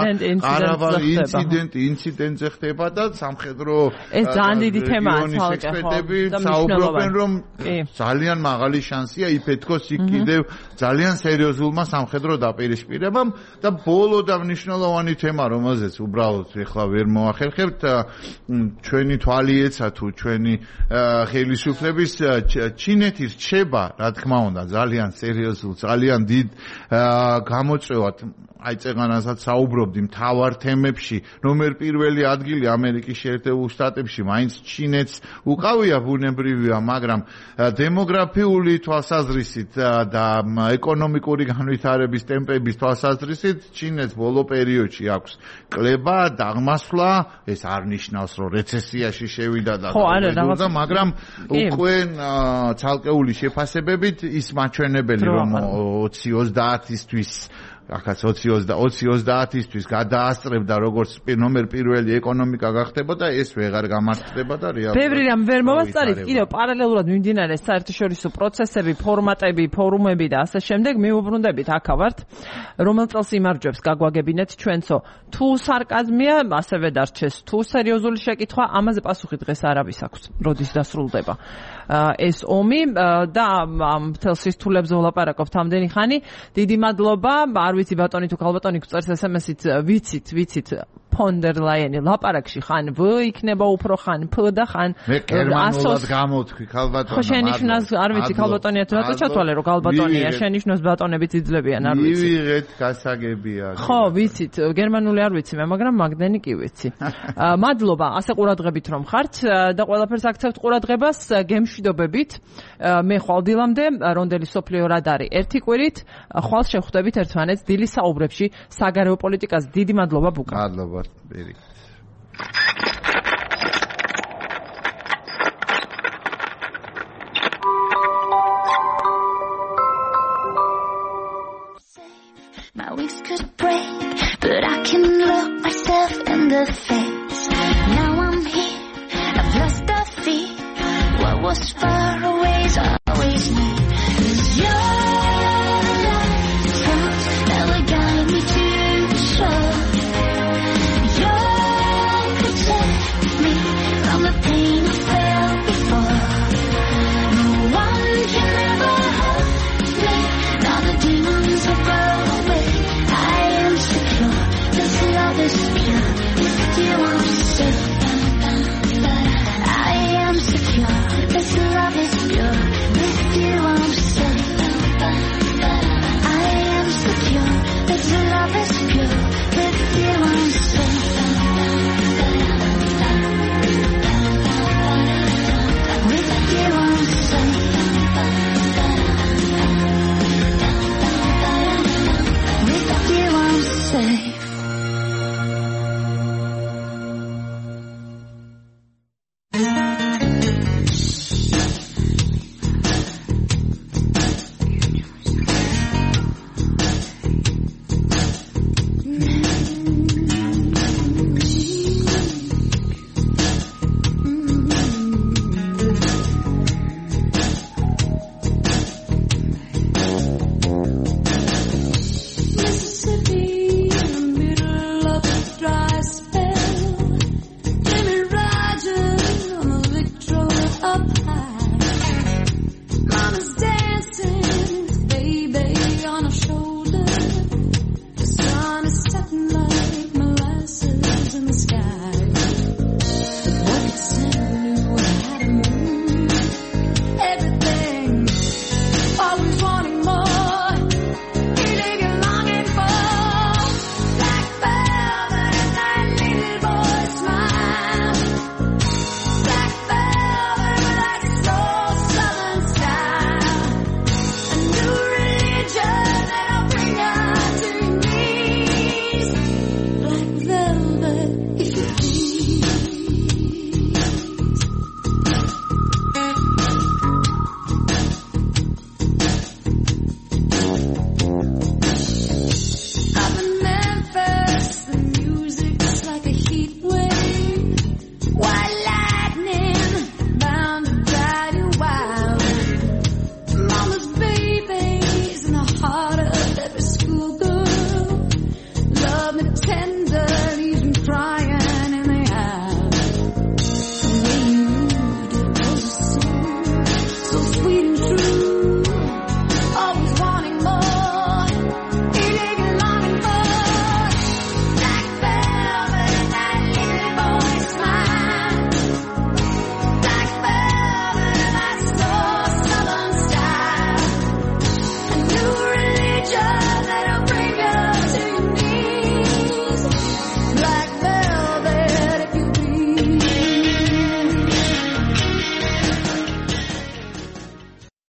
[SPEAKER 2] ინციდენტზე ხდება და სამხედრო
[SPEAKER 1] ეს ძალიან დიდი თემაა
[SPEAKER 2] ექსპერტები საუბრობენ, რომ ძალიან მაღალი შანსია იფეთქოს იქ კიდევ ძალიან სერიოზულმა სამხედრო დაპირისპირებამ და ბოლო და მნიშვნელოვანი თემა, რომელზეც უბრალოდ ეხლა ვერ მოახერხებთ, ჩვენი თვალი ეცა თუ ჩვენი ხელისუფლების ჩინეთის რჩება, რა თქმა უნდა, ძალიან სერიოზულ, ძალიან დიდ გამოწვევად. აი წეგანასაც საუბრობდი მთავარ თემებში, ნომერ პირველი ადგილი ამერიკის შეერთებულ შტატებში მაინც ჩინეთს უკავია, ბუნებრივია, მაგრამ დემოგრაფიული თვალსაზრისით და ეკონომიკური განვითარების ტემპების თვალსაზრისით ჩინეთს ბოლო პერიოდში აქვს კლება, დაღმასვლა, ეს არ ნიშნავს, რომ რეცესიაში შევიდა და მაგრამ უკვე ცალკეული შეფასებებით ის მაჩვენებელი, რომ 2030-ისთვის ახაც 2030-ისთვის გადაასწრებდა როგორც ნომერ პირველი ეკონომიკა გახდებოდა, ეს ვეღარ გამართლდება და რეალურად.
[SPEAKER 1] ბევრი რამ ვერ მოვასწარით, კიდევ პარალელურად მიმდინარე საერთაშორისო პროცესები, ფორმატები, ფორუმები და ასე შემდეგ მივუბრუნდებით აქავართ, რომელ წელს იმარჯვებს გაგვაგებინეთ ჩვენцо. თუ სარკაზმია, ასევე დარჩეს, თუ სერიოზული შეკითხვა, ამაზე პასუხი დღეს არავის აქვს, როდის დასრულდება ეს ომი და ამ მთელ სისთულებზე ვლაპარაკობთ ამდენი ხანი. დიდი მადლობა. არ ვიცი ბატონი თუ ქალბატონი გწერს SMS-ით, ვიცით ფონდერ ლაიენი ლაპარაკში ხან ვ იქნება უფრო ხან ფ და ხან
[SPEAKER 2] მე გერმანულად გამოთქვი ქალბატონმა.
[SPEAKER 1] ხო შენიშნავს, არ ვიცი ქალბატონია თუ რატო ჩათვალე რომ ქალბატონია, შენიშნავს ბატონებიც იძლებიან, არ ვიცი.
[SPEAKER 2] მივიღეთ გასაგებია.
[SPEAKER 1] ხო, ვიცით, გერმანული არ ვიცი მე, მაგრამ მაგდენი კი ვიცი. მადლობა, ასე ყურადღებით რომ ხართ და ყველაფერს აქცევთ ყურადღებას, გემშვიდობებით. მე ხვალდილამდე რონდელი სოფლიო რადარი ერთი კვირით, ხვალ შევხვდებით ერთმანეთს დილის საუბრებში საგარეო პოლიტიკაზე. დიდი მადლობა ბუკა.
[SPEAKER 2] მადლობა.
[SPEAKER 3] My wings could break, but I can look myself in the face.